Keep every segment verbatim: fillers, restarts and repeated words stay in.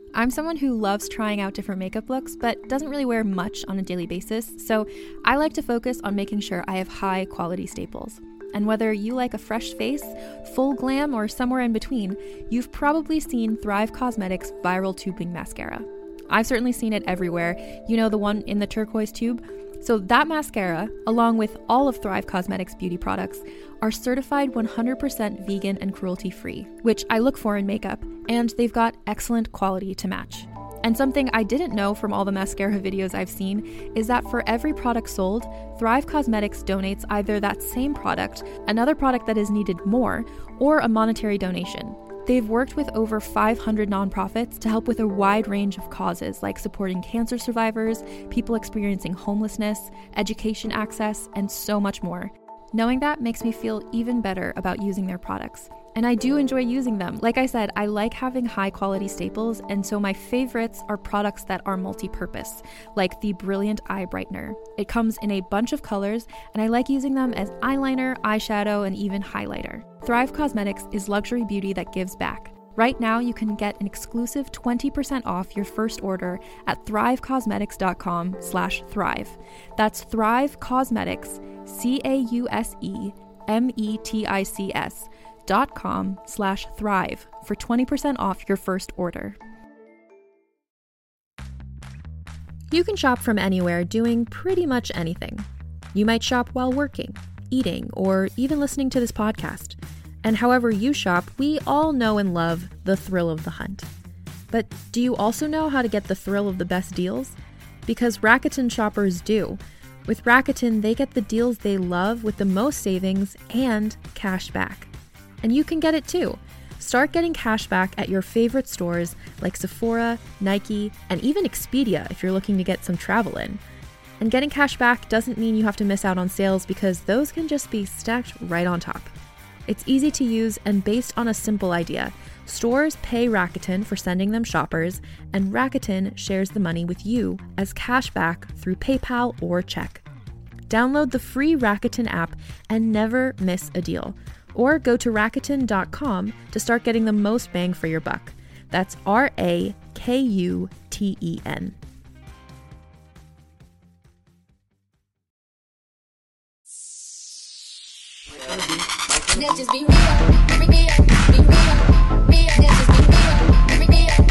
I'm someone who loves trying out different makeup looks, but doesn't really wear much on a daily basis, so I like to focus on making sure I have high quality staples. And whether you like a fresh face, full glam, or somewhere in between, you've probably seen Thrive Causemetics Viral Tubing Mascara. I've certainly seen it everywhere. You know, the one in the turquoise tube? So that mascara, along with all of Thrive Causemetics beauty products, are certified one hundred percent vegan and cruelty-free, which I look for in makeup, and they've got excellent quality to match. And something I didn't know from all the mascara videos I've seen is that for every product sold, Thrive Causemetics donates either that same product, another product that is needed more, or a monetary donation. They've worked with over five hundred nonprofits to help with a wide range of causes like supporting cancer survivors, people experiencing homelessness, education access, and so much more. Knowing that makes me feel even better about using their products. And I do enjoy using them. Like I said, I like having high quality staples, and so my favorites are products that are multi-purpose, like the Brilliant Eye Brightener. It comes in a bunch of colors, and I like using them as eyeliner, eyeshadow, and even highlighter. Thrive Causemetics is luxury beauty that gives back. Right now, you can get an exclusive twenty percent off your first order at thrivecausemetics.com slash thrive. That's Thrive Causemetics, C A U S E M E T I C S dot com slash thrive for twenty percent off your first order. You can shop from anywhere doing pretty much anything. You might shop while working, eating, or even listening to this podcast. And however you shop, we all know and love the thrill of the hunt. But do you also know how to get the thrill of the best deals? Because Rakuten shoppers do. With Rakuten, they get the deals they love with the most savings and cash back. And you can get it too. Start getting cash back at your favorite stores like Sephora, Nike, and even Expedia if you're looking to get some travel in. And getting cash back doesn't mean you have to miss out on sales, because those can just be stacked right on top. It's easy to use and based on a simple idea. Stores pay Rakuten for sending them shoppers, and Rakuten shares the money with you as cash back through PayPal or check. Download the free Rakuten app and never miss a deal. Or go to Rakuten dot com to start getting the most bang for your buck. That's R A K U T E N. Let's just be real, be real, be real, real. Let's just be real, be real.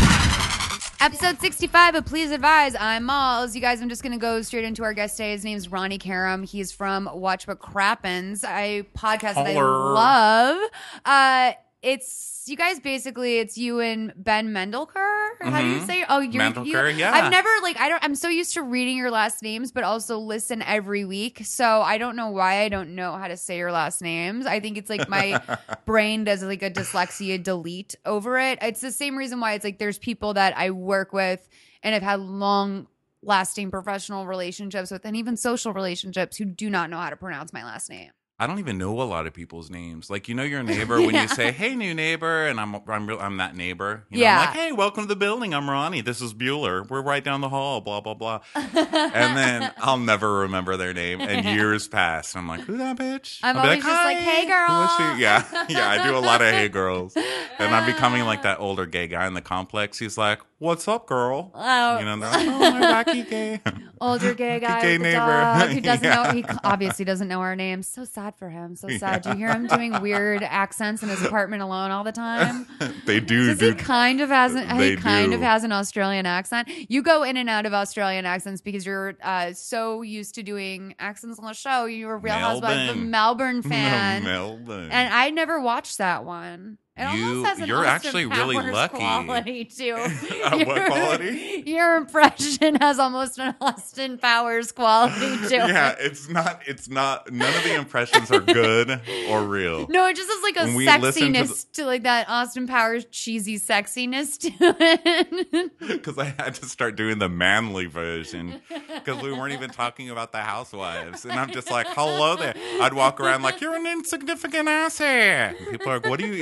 Episode sixty-five of Please Advise. I'm Malls. You guys, I'm just going to go straight into our guest today. His name's Ronnie Karam. He's from Watch What Crappens, a podcast that I love. Uh, it's, you guys, basically, it's you and Ben Mendelker. How mm-hmm. do you say? Oh, you're Mendelker, you, yeah. I've never, like, I don't, I'm so used to reading your last names, but also listen every week. So I don't know why I don't know how to say your last names. I think it's like my brain does like a dyslexia delete over it. It's the same reason why it's like there's people that I work with and have had long lasting professional relationships with, and even social relationships, who do not know how to pronounce my last name. I don't even know a lot of people's names. Like, you know, your neighbor when yeah. you say, "Hey, new neighbor," and I'm I'm real, I'm that neighbor. You know, yeah. I'm like, "Hey, welcome to the building. I'm Ronnie. This is Bueller. We're right down the hall." Blah blah blah. And then I'll never remember their name, and years pass. And I'm like, "Who that bitch?" I'm I'll be always like, just like, "Hey, girl." Who is she? Yeah, yeah. I do a lot of "Hey, girls," and I'm becoming like that older gay guy in the complex. He's like, "What's up, girl?" Oh, you know, like, "Oh, my wacky gay." Older gay guy gay with the neighbor. dog who doesn't Yeah. know. He obviously doesn't know our names. So sad for him. So sad. Do you hear him doing weird accents in his apartment alone all the time? They do. Does do. he kind of has an, They he kind do. of has an Australian accent? You go in and out of Australian accents because you're uh, so used to doing accents on the show. You're a Real Housewives of Melbourne. Melbourne fan, Melbourne. and I never watched that one. It You- almost has an you're Austin actually really Powers lucky. quality too. Uh, what Your- quality? Your impression has almost an Austin Powers quality to Yeah, it. it's not. It's not. None of the impressions are good or real. No, it just has like a When we listen to sexiness to, like that Austin Powers cheesy sexiness to it. Because I had to start doing the manly version because we weren't even talking about the housewives, and I'm just like, "Hello there." I'd walk around like, "You're an insignificant ass here." And people are like, "What are you even talking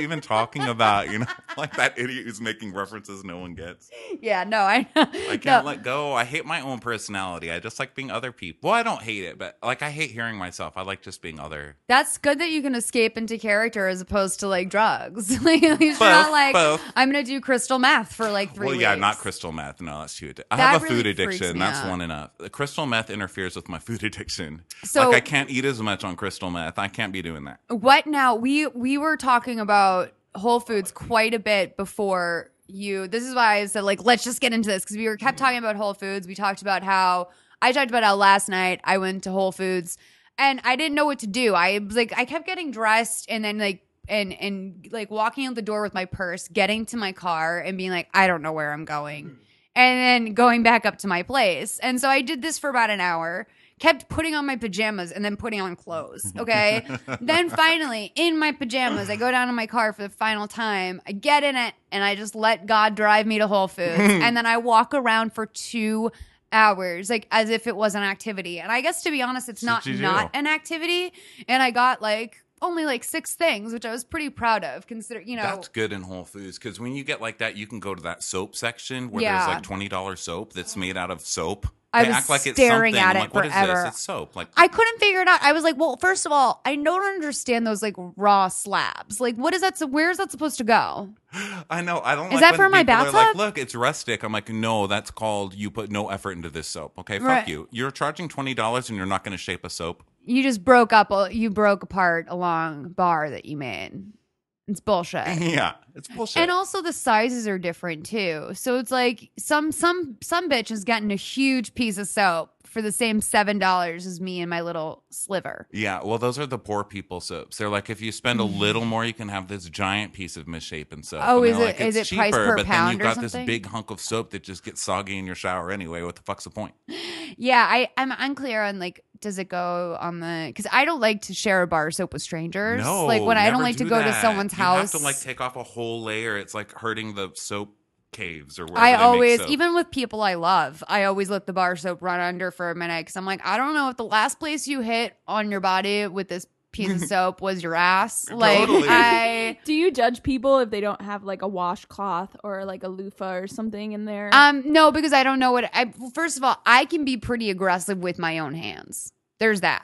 talking about, you know, like that idiot who's making references no one gets. Yeah, no, I know. I can't No. let go. I hate my own personality. I just like being other people. Well, I don't hate it, but like I hate hearing myself. I like just being other. That's good that you can escape into character as opposed to like drugs. Like at least Both, you're not like both. I'm gonna do crystal meth for like three Well, weeks. yeah, not crystal meth. No, that's too. Addi- I That have a really food freaks addiction. me That's out. one enough. The crystal meth interferes with my food addiction. So- like I can't eat as much on crystal meth. I can't be doing that. What now? We we were talking about Whole Foods quite a bit before you. This is why I said like let's just get into this because we were kept talking about Whole Foods. We talked about how I talked about how last night I went to Whole Foods and I didn't know what to do. I was like I kept getting dressed and then like and and like walking out the door with my purse, getting to my car and being like I don't know where I'm going. And then going back up to my place. And so I did this for about an hour. Kept putting on my pajamas and then putting on clothes. Okay. Then finally, in my pajamas, I go down to my car for the final time. I get in it and I just let God drive me to Whole Foods. And then I walk around for two hours, like as if it was an activity. And I guess to be honest, it's not What'd you not do? an activity. And I got like only like six things, which I was pretty proud of. Consider, you know, That's good in Whole Foods because when you get like that, you can go to that soap section where Yeah. there's like twenty dollars soap that's made out of soap. I They was act like it's staring something. at I'm it like, what is forever. this? It's soap. Like I couldn't figure it out. I was like, well, first of all, I don't understand those like raw slabs. Like, what is that? So where is that supposed to go? I know. I don't. Is like that when for my people are bathtub? Like, look, it's rustic. I'm like, no, that's called you put no effort into this soap. Okay, fuck Right. you. You're charging twenty dollars and you're not going to shape a soap. You just broke up. a- You broke apart a long bar that you made. It's bullshit. Yeah, it's bullshit. And also the sizes are different too. So it's like some some some bitch is getting a huge piece of soap for the same seven dollars as me and my little sliver. Yeah, well, those are the poor people soaps. They're like, if you spend a little more, you can have this giant piece of misshapen soap. Oh, And is they're it- like, is it's it price per but then pound you've or got this something? big hunk of soap that just gets soggy in your shower anyway. What the fuck's the point? Yeah, I I'm unclear on like does it go on the because I don't like to share a bar of soap with strangers. No, like when I don't never like to do go to that. someone's You house. have to like take off a whole layer. It's like hurting the soap caves or whatever. I they make always, soap. even with people I love, I always let the bar soap run under for a minute because I'm like, I don't know if the last place you hit on your body with this piece of soap was your ass. Like, Totally. I, Do you judge people if they don't have like a washcloth or like a loofah or something in there? um, no, because I don't know what. I well, first of all, I can be pretty aggressive with my own hands. There's that.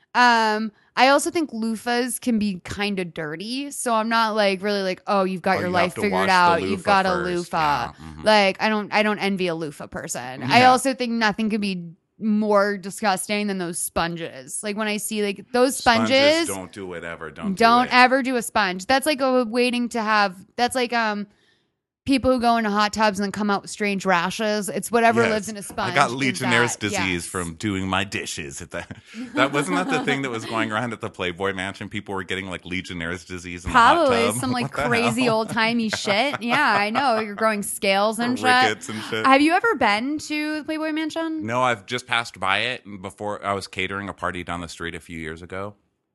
Um, I also think loofahs can be kind of dirty, so I'm not like really like, oh, you've got Oh, your you life have to figured wash the out. You've loofah got a first. loofah. Yeah, mhm. Like I don't, I don't envy a loofah person. I Yeah. also think nothing could be more disgusting than those sponges. Like when I see like those sponges, don't do it ever. Don't don't do it. ever do a sponge. That's like a waiting to have. That's like um. People who go into hot tubs and then come out with strange rashes. It's whatever Yes. lives in a sponge. I got is Legionnaire's that. disease Yes. from doing my dishes at that. That wasn't that the thing that was going around at the Playboy Mansion. People were getting like Legionnaire's disease in the hot Probably tub. some like What the crazy hell? old timey shit. Yeah, I know. You're growing scales and shit. rickets and shit. Have you ever been to the Playboy Mansion? No, I've just passed by it and before. I was catering a party down the street a few years ago,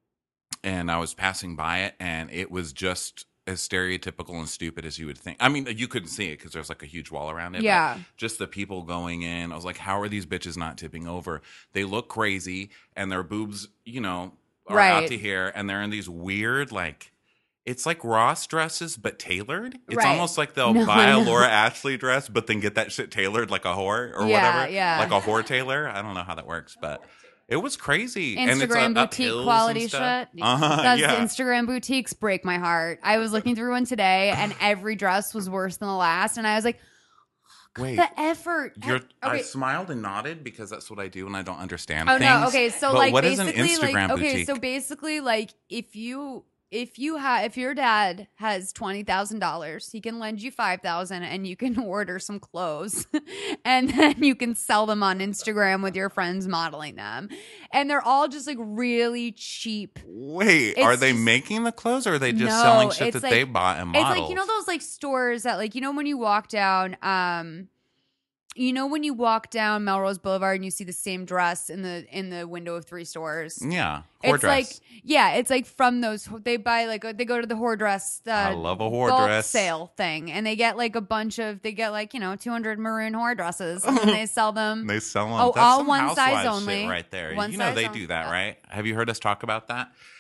and I was passing by it, and it was just as stereotypical and stupid as you would think. I mean, you couldn't see it because there's like a huge wall around it. but Yeah. just the people going in. I was like, how are these bitches not tipping over? They look crazy, and their boobs, you know, are Right. out to here, and they're in these weird like. It's like Ross dresses, but tailored. It's Right. almost like they'll No, buy I a know. Laura Ashley dress, but then get that shit tailored like a whore or Yeah, whatever. yeah. Like a whore tailor. I don't know how that works, but it was crazy. and it's Instagram uh, up boutique hills quality and shit. stuff. Uh-huh, That's yeah. Instagram boutiques break my heart. I was looking through one today, and every dress was worse than the last, and I was like, Wait, the effort. you're, I okay. smiled and nodded because that's what I do when I don't understand Oh things. no. Okay. So But like what is an basically, Instagram like, okay. boutique? So basically, like if you if you have if your dad has twenty thousand dollars, he can lend you five thousand, and you can order some clothes, and then you can sell them on Instagram with your friends modeling them, and they're all just like really cheap. Wait, It's are they just- making the clothes or are they just No, selling shit it's that they like- bought and It's modeled? like you know those like stores that like you know when you walk down um you know when you walk down Melrose Boulevard and you see the same dress in the in the window of three stores. Yeah, whore It's dress. like yeah, it's like from those they buy like they go to the whore dress uh, I love a whore bulk dress. sale thing and they get like a bunch of they get like you know two hundred maroon whore dresses and then they sell them. They sell them. Oh, That's all some one size housewives only. shit right there. One you know size they only. do that, Yeah. right? Have you heard us talk about that?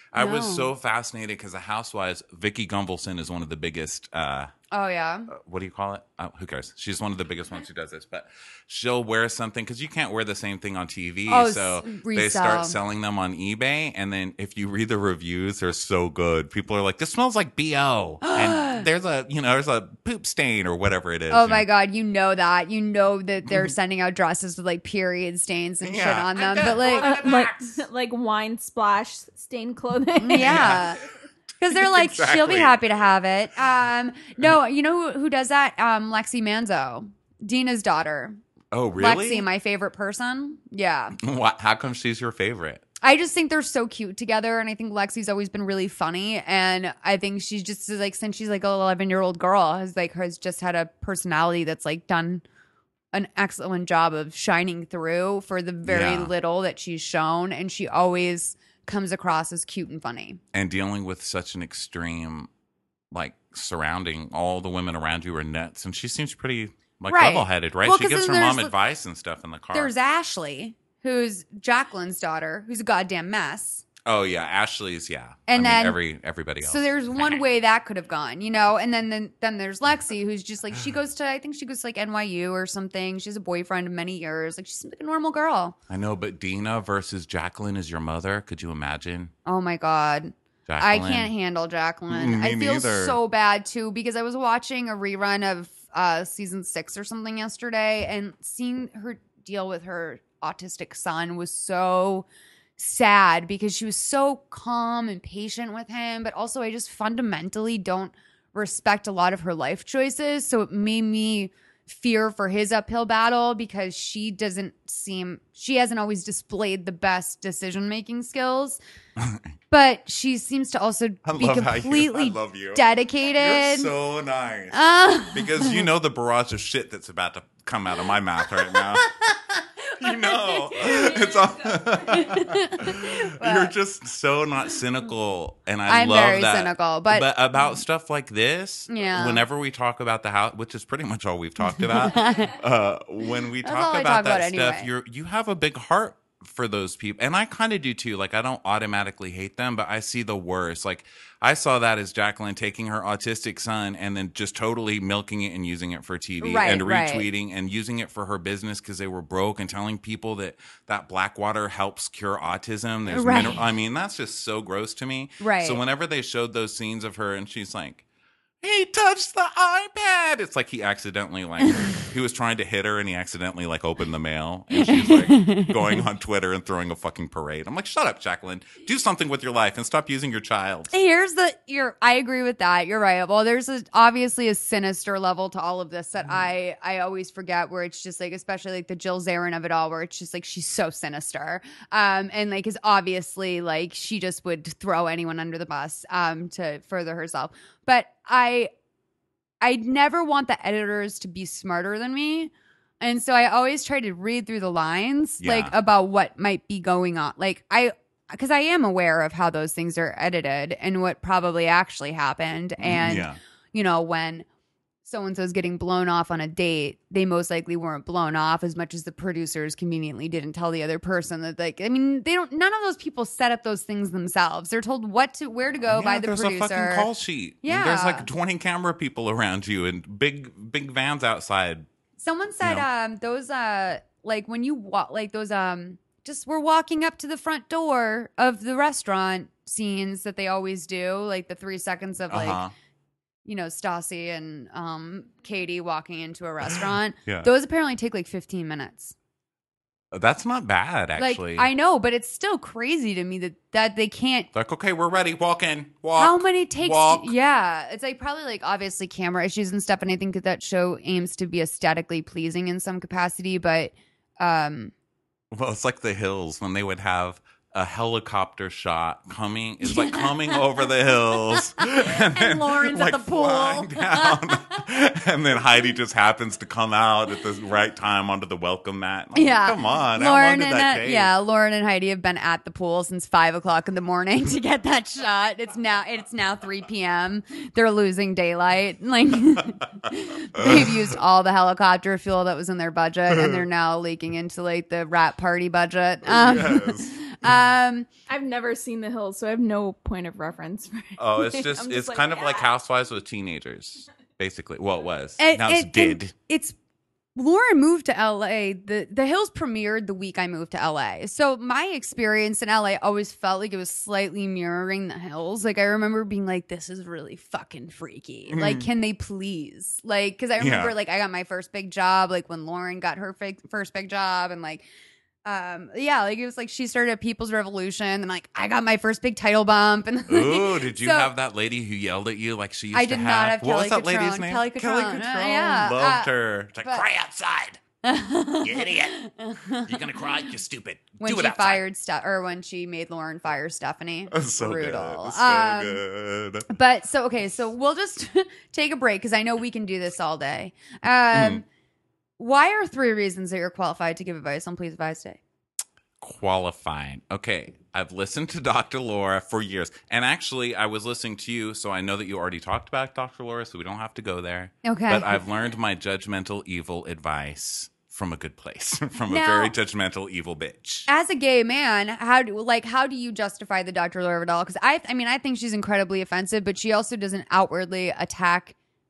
I was No. so fascinated because the Housewives, Vicky Gunvalson is one of the biggest. Uh, Oh yeah. uh, what do you call it? Uh, who cares? She's one of the biggest ones who does this, but she'll wear something because you can't wear the same thing on T V. Oh, so s- they resell. start selling them on eBay, and then if you read the reviews, they're so good. People are like, "This smells like B O," and there's a you know there's a poop stain or whatever it is. Oh you my know? god, you know that. You know that they're sending out dresses with like period stains and shit Yeah. on them. I But got like Uh, like like wine splash stained clothing. yeah. Because they're like, she'll be Exactly. happy to have it. Um, no, you know who, who does that? Um, Lexi Manzo, Dina's daughter. Oh really? Lexi, my favorite person. Yeah. What, how come she's your favorite? I just think they're so cute together, and I think Lexi's always been really funny, and I think she's just like since she's like an eleven year old girl has like has just had a personality that's like done an excellent job of shining through for the very Yeah. little that she's shown, and she always comes across as cute and funny. And dealing with such an extreme, like surrounding all the women around you are nuts, and she seems pretty like Right. level-headed, right? Well, she 'cause gives her then mom there's- advice and stuff in the car. There's Ashley, who's Jacqueline's daughter, who's a goddamn mess. Oh yeah, Ashley's yeah, And I mean, then- every everybody else. So there's one way that could have gone, you know, and then, then then there's Lexi, who's just like she goes to I think she goes to like N Y U or something. She has a boyfriend of many years. Like she's like a normal girl. I know, but Dina versus Jacqueline is your mother. Could you imagine? Oh my god. I Jacqueline? can't handle Jacqueline. Me I feel neither. so bad too because I was watching a rerun of uh, season six or something yesterday, and seeing her deal with her autistic son was so sad because she was so calm and patient with him, but also I just fundamentally don't respect a lot of her life choices. So it made me fear for his uphill battle because she doesn't seem she hasn't always displayed the best decision making skills. But she seems to also I be love how you- I completely love you. dedicated. You're so nice. Uh, Because you know the barrage of shit that's about to come out of my mouth right now. You know, it's all. You're just so not cynical, and I I'm love very that. cynical, but- about stuff like this, Yeah. whenever we talk about the house, which is pretty much all we've talked about, uh, when we That's talk all I about talk that about stuff, anyway. you're you have a big heart for those people, and I kind of do too. Like I don't automatically hate them, but I see the worst. Like I saw that as Jacqueline taking her autistic son and then just totally milking it and using it for T V Right, and right. retweeting and using it for her business because they were broke and telling people that that black water helps cure autism. There's Right. mineral- I mean, that's just so gross to me. Right. So whenever they showed those scenes of her and she's like, he touched the iPad. It's like he accidentally like he was trying to hit her and he accidentally like opened the mail and she's like going on Twitter and throwing a fucking parade. I'm like, shut up, Jacqueline. Do something with your life and stop using your child. Here's the you're I agree with that. You're right. Well, there's a, obviously a sinister level to all of this that I I always forget where it's just like especially like the Jill Zarin of it all where it's just like she's so sinister. Um and like is obviously like she just would throw anyone under the bus um to further herself. But I I never want the editors to be smarter than me. And so I always try to read through the lines Yeah. like about what might be going on. Like I because I am aware of how those things are edited and what probably actually happened. And, Yeah. you know, when so and so's getting blown off on a date, they most likely weren't blown off as much as the producers conveniently didn't tell the other person that, like, I mean, they don't, none of those people set up those things themselves. They're told what to, where to go Yeah, by the there's producer. a fucking call sheet. Yeah. There's like twenty camera people around you and big big vans outside. Someone said, You know? um, those, uh, like when you walk, like those, um, just we're walking up to the front door of the restaurant scenes that they always do, like the three seconds of like, Uh-huh. you know, Stassi and um, Katie walking into a restaurant. Yeah. Those apparently take like fifteen minutes. That's not bad, actually. Like I know, but it's still crazy to me that that they can't. Like, okay, we're ready. Walk in. Walk. How many takes? Walk. Yeah, it's like probably like obviously camera issues and stuff. And I think that that show aims to be aesthetically pleasing in some capacity, but um, Well, it's like The Hills when they would have a helicopter shot coming. It's like coming over the hills, and, then, Lauren's at the pool. flying down. And then Heidi just happens to come out at the right time onto the welcome mat. I'm like, yeah, come on, Lauren how long did and that uh, take? yeah, Lauren and Heidi have been at the pool since five o'clock in the morning to get that shot. It's now it's now three p.m. They're losing daylight. Like they've used all the helicopter fuel that was in their budget, and they're now leaking into like the rat party budget. Um, Yes. Um, I've never seen The Hills, so I have no point of reference. For Oh, it's it. just I'm it's like, kind of like yeah. Housewives with teenagers, basically. Well, it was. and- now it's and- did. and it's Lauren moved to L A. The The Hills premiered the week I moved to L A. So my experience in L A always felt like it was slightly mirroring The Hills. Like I remember being like, "This is really fucking freaky." Like, can they please? Like, because I remember Yeah. like I got my first big job, like when Lauren got her fig- first big job, and like. Um, yeah, like it was like she started at People's Revolution, and like I got my first big title bump. And Ooh, did you So- have that lady who yelled at you like she used I to did have? not have What was Kelly that lady's Cutrone. name? Kelly Kelly Cutrone. Uh, Cutrone. yeah, Loved uh, her. It's like, but- cry outside. You idiot. You're going to cry? You're stupid. when Do it she outside. fired Ste- or when she made Lauren fire Stephanie. So Brutal. good. So Um, good. But so okay, so we'll just take a break because I know we can do this all day. Um, Mm-hmm. Why are three reasons that you're qualified to give advice on Please Advise Day? Qualified. Okay. I've listened to Doctor Laura for years. And actually, I was listening to you, so I know that you already talked about Doctor Laura, so we don't have to go there. Okay. But I've learned my judgmental, evil advice from a good place, from Now- a very judgmental, evil bitch. As a gay man, how do like how do you justify the Doctor Laura doll? Because I, I mean, I think she's incredibly offensive, but she also doesn't outwardly attack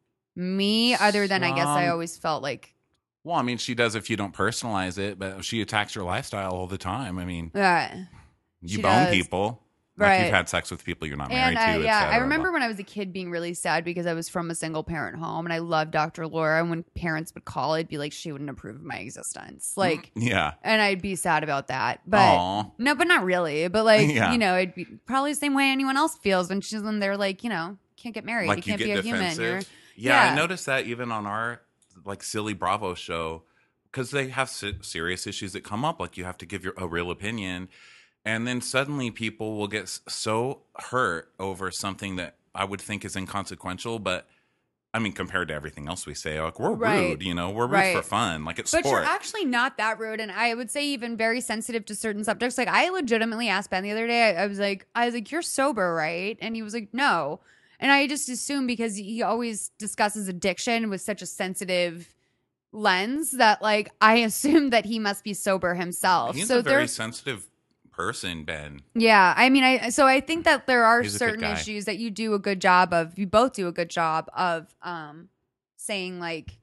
me. Other than I guess I Some- always felt like, Well, I mean, she does if you don't personalize it, but she attacks your lifestyle all the time. I mean, uh, you she bone does. people. Like Right. you've had sex with people you're not married and uh, to. et yeah, I cetera, remember blah. when I was a kid being really sad because I was from a single parent home, and I loved Doctor Laura. And when parents would call, I'd be like, she wouldn't approve of my existence, like. Yeah. And I'd be sad about that. But Aw. no, but not really. But like, Yeah. you know, it'd be probably the same way anyone else feels when she's when they're like, you know, can't get married. Like you you can't get be a human. defensive. You're, Yeah, Yeah. I noticed that even on our like silly Bravo show because they have se- serious issues that come up. Like you have to give your a real opinion, and then suddenly people will get s- so hurt over something that I would think is inconsequential, but. I mean, compared to everything else we say, like we're Right. rude, you know, we're rude Right. for fun, like it's But sport. you're actually not that rude, and I would say even very sensitive to certain subjects. Like I legitimately asked Ben the other day. I, I was like, I was like, "You're sober, right?" And he was like, "No." And I just assumed because he always discusses addiction with such a sensitive lens that, like, I assumed that he must be sober himself. He's so a very there's, sensitive person, Ben. yeah. I mean, I so I think that there are He's a good certain guy. issues that you do a good job of. You both do a good job of um saying like.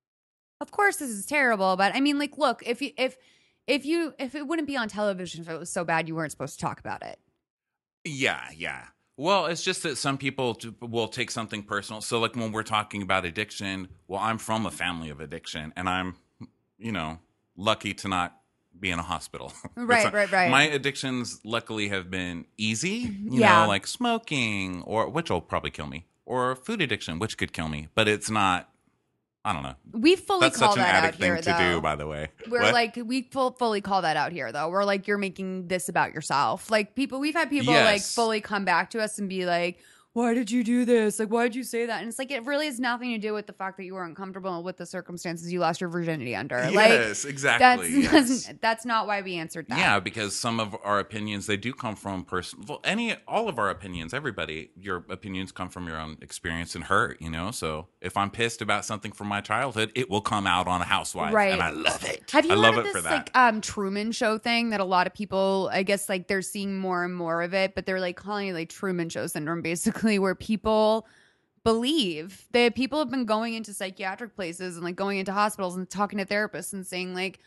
Of course, this is terrible, but I mean, like, look, if you if if you if it wouldn't be on television if it was so bad, you weren't supposed to talk about it. Yeah, yeah. Well, it's just that some people t- will take something personal. So, like when we're talking about addiction, well, I'm from a family of addiction, and I'm, you know, lucky to not be in a hospital. Right, It's not- right, right. My addictions, luckily, have been easy. You Yeah. know, like smoking, or which will probably kill me, or food addiction, which could kill me. But it's not. I don't know. We fully That's call such an that out addict thing here, to though. do, by the way. We're What? like we full, fully call that out here, though. We're like you're making this about yourself. Like people, we've had people like Yes. fully come back to us and be like, "Why did you do this? Like, why did you say that?" And it's like it really has nothing to do with the fact that you were uncomfortable with the circumstances you lost your virginity under. Like Yes, that's exactly. yes. doesn't- that's not why we answered that. Yeah, because some of our opinions they do come from person. Well, any all of our opinions, everybody, your opinions come from your own experience and hurt. You know, so if I'm pissed about something from my childhood, it will come out on a housewife, Right. and I love it. Have you I love heard it of for this that. like um Truman Show thing that a lot of people, I guess, like they're seeing more and more of it, but they're like calling it like Truman Show syndrome, basically, where people believe that people have been going into psychiatric places and like going into hospitals and talking to therapists and saying like,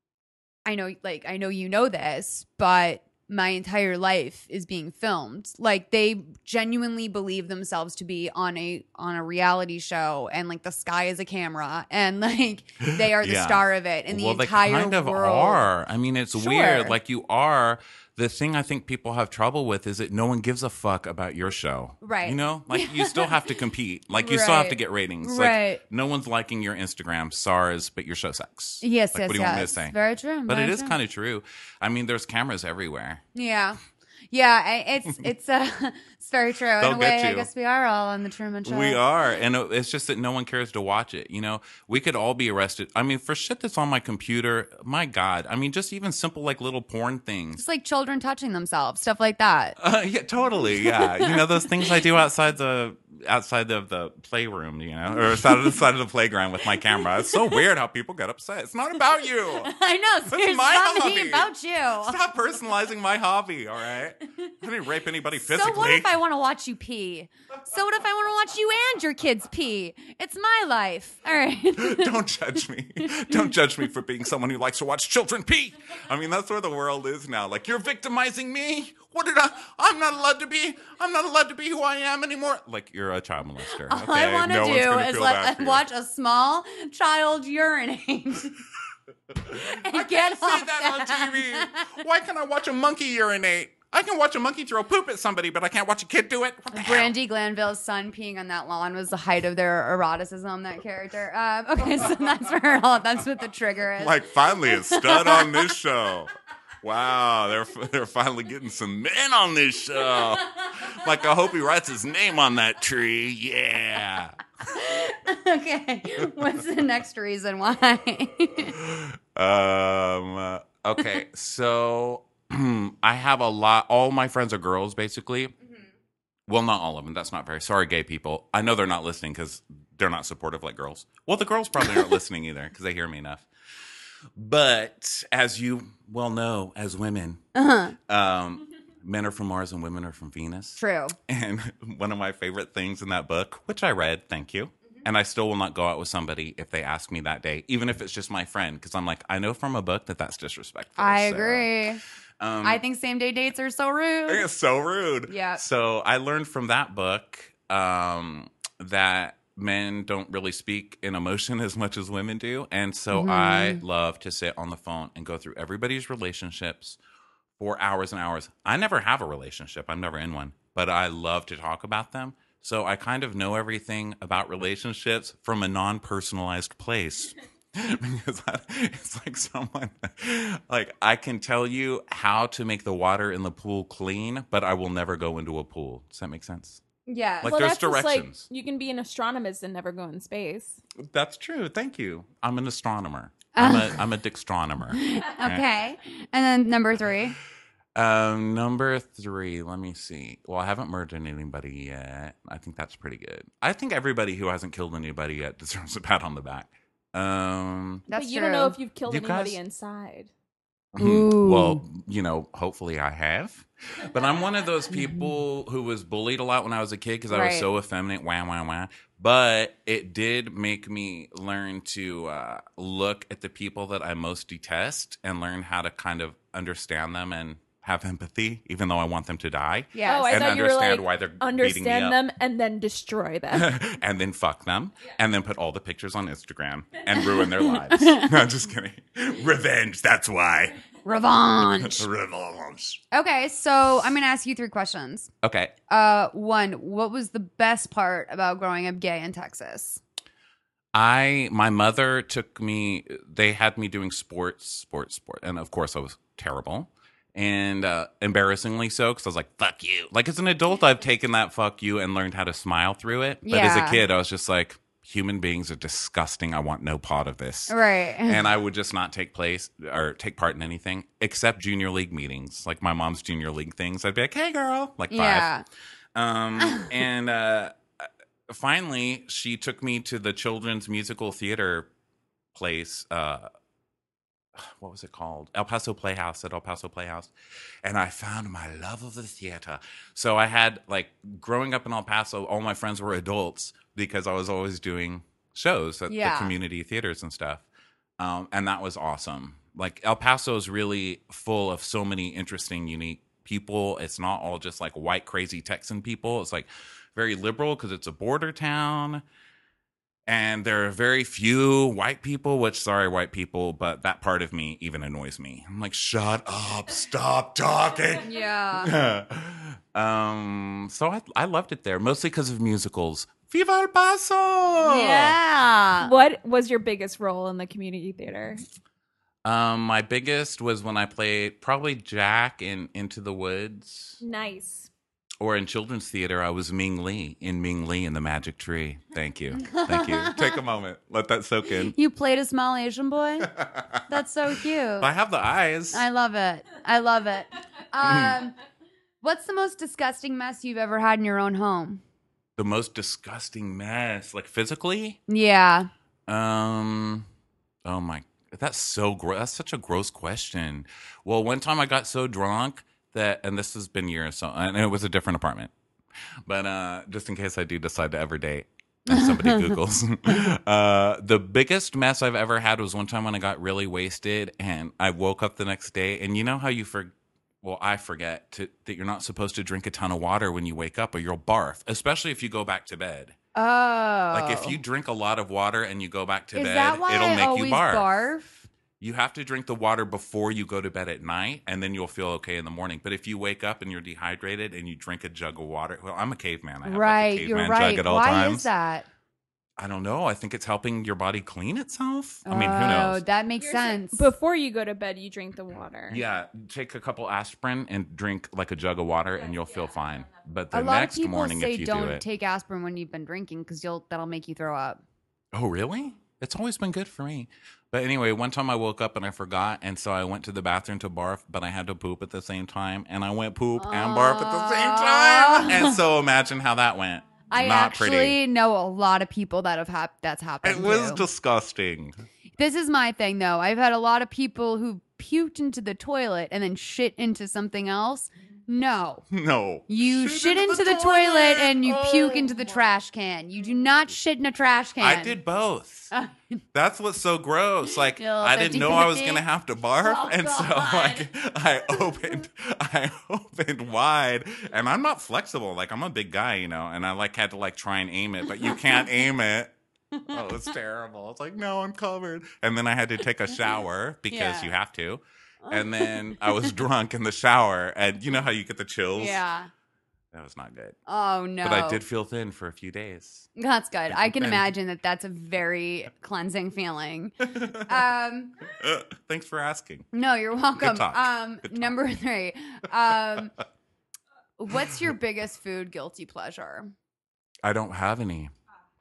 I know, like I know you know this, but my entire life is being filmed. Like they genuinely believe themselves to be on a on a reality show, and like the sky is a camera, and like they are the Yeah. star of it, and the well, entire they kind of world. are. I mean, it's Sure. weird. Like you are. The thing I think people have trouble with is that no one gives a fuck about your show. Right. You know, like you still have to compete. Like you still have to Right. get ratings. Right. Like no one's liking your Instagram stars, but your show sucks. Yes, like, yes, what do you yes. want me to say? Very true. But very it is true. kind of true. I mean, there's cameras everywhere. Yeah. Yeah, I- it's it's uh, it's very true. In They'll a way, get I you. guess we are all on the Truman Show. We are, and it- it's just that no one cares to watch it. You know, we could all be arrested. I mean, for shit that's on my computer, my God. I mean, just even simple like little porn things. It's like children touching themselves, stuff like that. Uh, yeah, totally. Yeah, you know those things I do outside the outside of the playroom, you know, or outside of the side of the playground with my camera. It's so weird how people get upset. It's not about you. I know. That's Seriously, my it's not hobby. me, about you. Stop personalizing my hobby, all right? I didn't rape anybody physically. So what if I want to watch you pee? So what if I want to watch you and your kids pee? It's my life. All right. Don't judge me. Don't judge me for being someone who likes to watch children pee. I mean, that's where the world is now. Like, you're victimizing me? What did I? I'm not allowed to be. I'm not allowed to be who I am anymore. Like, you're a child molester. All Okay? I want to no one's do gonna is feel let, bad for you. watch a small child urinate. and I get can't see off that on T V. Why can't I watch a monkey urinate? I can watch a monkey throw poop at somebody, but I can't watch a kid do it. What the hell? Brandy Glanville's son peeing on that lawn was the height of their eroticism, that character. Um, okay, so that's for her. That's what the trigger is. Like, finally, a stud on this show. Wow, they're they're finally getting some men on this show. Like, I hope he writes his name on that tree. Yeah. Okay, what's the next reason why? um. Okay, so I have a lot. All my friends are girls, basically. Mm-hmm. Well, not all of them. That's not very. Sorry, gay people. I know they're not listening because they're not supportive like girls. Well, the girls probably aren't listening either because they hear me enough. But as you well know, as women, Uh-huh. um, men are from Mars and women are from Venus. True. And one of my favorite things in that book, which I read, thank you, and I still will not go out with somebody if they ask me that day, even if it's just my friend, because I'm like, I know from a book that that's disrespectful. I so, agree. Um, I think same day dates are so rude. It's so rude. Yeah. So I learned from that book um, that men don't really speak in emotion as much as women do. And so Mm-hmm. I love to sit on the phone and go through everybody's relationships for hours and hours. I never have a relationship. I'm never in one. But I love to talk about them. So I kind of know everything about relationships from a non-personalized place. Because I, it's like someone, like, I can tell you how to make the water in the pool clean, but I will never go into a pool. Does that make sense? Yeah. Like, well, there's that's just like directions. you can be an astronomist and never go in space. That's true. Thank you. I'm an astronomer. I'm a I'm a dickstronomer. Okay. And then number three. Um, number three. Let me see. Well, I haven't murdered anybody yet. I think that's pretty good. I think everybody who hasn't killed anybody yet deserves a pat on the back. Um, That's but you true. don't know if you've killed You anybody guys- inside. Ooh. well, you know, hopefully I have. But I'm one of those people who was bullied a lot when I was a kid because I was Right. so effeminate. Wah, wah, wah. But it did make me learn to uh, look at the people that I most detest and learn how to kind of understand them and have empathy, even though I want them to die. Yes. Oh, I And thought you were understand like why they're beating me understand up. them and then destroy them. And then fuck them, and then put all the pictures on Instagram and ruin their lives. No, just kidding. Revenge, that's why. Revenge. Revenge. Okay, so I'm gonna ask you three questions. Okay. Uh, one, what was the best part about growing up gay in Texas? I, my mother took me, they had me doing sports, sports, sport. And of course I was terrible and uh, embarrassingly so because I was like, fuck you. Like as an adult, I've taken that fuck you and learned how to smile through it. But as Yeah. a kid, I was just like, human beings are disgusting. I want no part of this. Right. And I would just not take place or take part in anything except junior league meetings, like my mom's junior league things. I'd be like, hey, girl, like five. Yeah. Um, and uh, finally, she took me to the children's musical theater place. Uh, what was it called? El Paso Playhouse at El Paso Playhouse. And I found my love of the theater. So I had, like, growing up in El Paso, all my friends were adults because I was always doing shows at Yeah. the community theaters and stuff. Um, and that was awesome. Like, El Paso is really full of so many interesting, unique people. It's not all just like white, crazy Texan people. It's like very liberal because it's a border town. And there are very few white people, which, sorry, white people, but that part of me even annoys me. I'm like, shut up, stop talking. Yeah. um, so I, I loved it there, mostly because of musicals. Viva El Paso! Yeah. What was your biggest role in the community theater? Um, my biggest was when I played probably Jack in Into the Woods. Nice. Or in children's theater, I was Ming Lee in Ming Lee and the Magic Tree. Thank you. Thank you. Take a moment. Let that soak in. You played a small Asian boy? That's so cute. I have the eyes. I love it. I love it. Um, what's the most disgusting mess you've ever had in your own home? The most disgusting mess, like physically. Yeah. Um. Oh my. That's so gross. That's such a gross question. Well, one time I got so drunk that, and this has been years, so and it was a different apartment. But uh, just in case I do decide to ever date, and somebody Googles, uh, the biggest mess I've ever had was one time when I got really wasted, and I woke up the next day, and you know how you for, well, I forget to, that you're not supposed to drink a ton of water when you wake up, or you'll barf, especially if you go back to bed. Oh. Like if you drink a lot of water and you go back to Is bed, that why it'll I make always you barf. barf? You have to drink the water before you go to bed at night, and then you'll feel okay in the morning. But if you wake up and you're dehydrated and you drink a jug of water, well, I'm a caveman. I have Right, like a you're caveman right. jug at all Why times. is that? I don't know. I think it's helping your body clean itself. I mean, who Oh, knows? that makes You're saying sense. Before you go to bed, you drink the water. Yeah, take a couple aspirin and drink like a jug of water, and you'll feel fine. But the a lot next of people morning, say if you don't do it, take aspirin when you've been drinking because you'll that'll make you throw up. oh really? It's always been good for me. But anyway, one time I woke up and I forgot, and so I went to the bathroom to barf, but I had to poop at the same time, and I went poop and barf at the same time. And so imagine how that went. I Not actually pretty. know a lot of people that have hap- that's happened. It was to. disgusting. This is my thing, though. I've had a lot of people who puked into the toilet and then shit into something else. No. No. You shit, into the, toilet. and you puke into the trash can. You do not shit in a trash can. I did both. That's what's so gross. Like Little I didn't know I was fifty-fifty. gonna have to barf, Oh, and so God. like I opened, I opened wide, and I'm not flexible. Like I'm a big guy, you know, and I like had to like try and aim it, but you can't aim it. Oh, it's terrible. It's like no, I'm covered, and then I had to take a shower because Yeah. you have to, and then I was drunk in the shower, and you know how you get the chills. Yeah. That was not good. Oh, no. But I did feel thin for a few days. That's good. I can And- imagine that that's a very cleansing feeling. Um, Uh, Thanks for asking. no, you're welcome. talk. Um, Good talk. number three. Um, what's your biggest food guilty pleasure? I don't have any.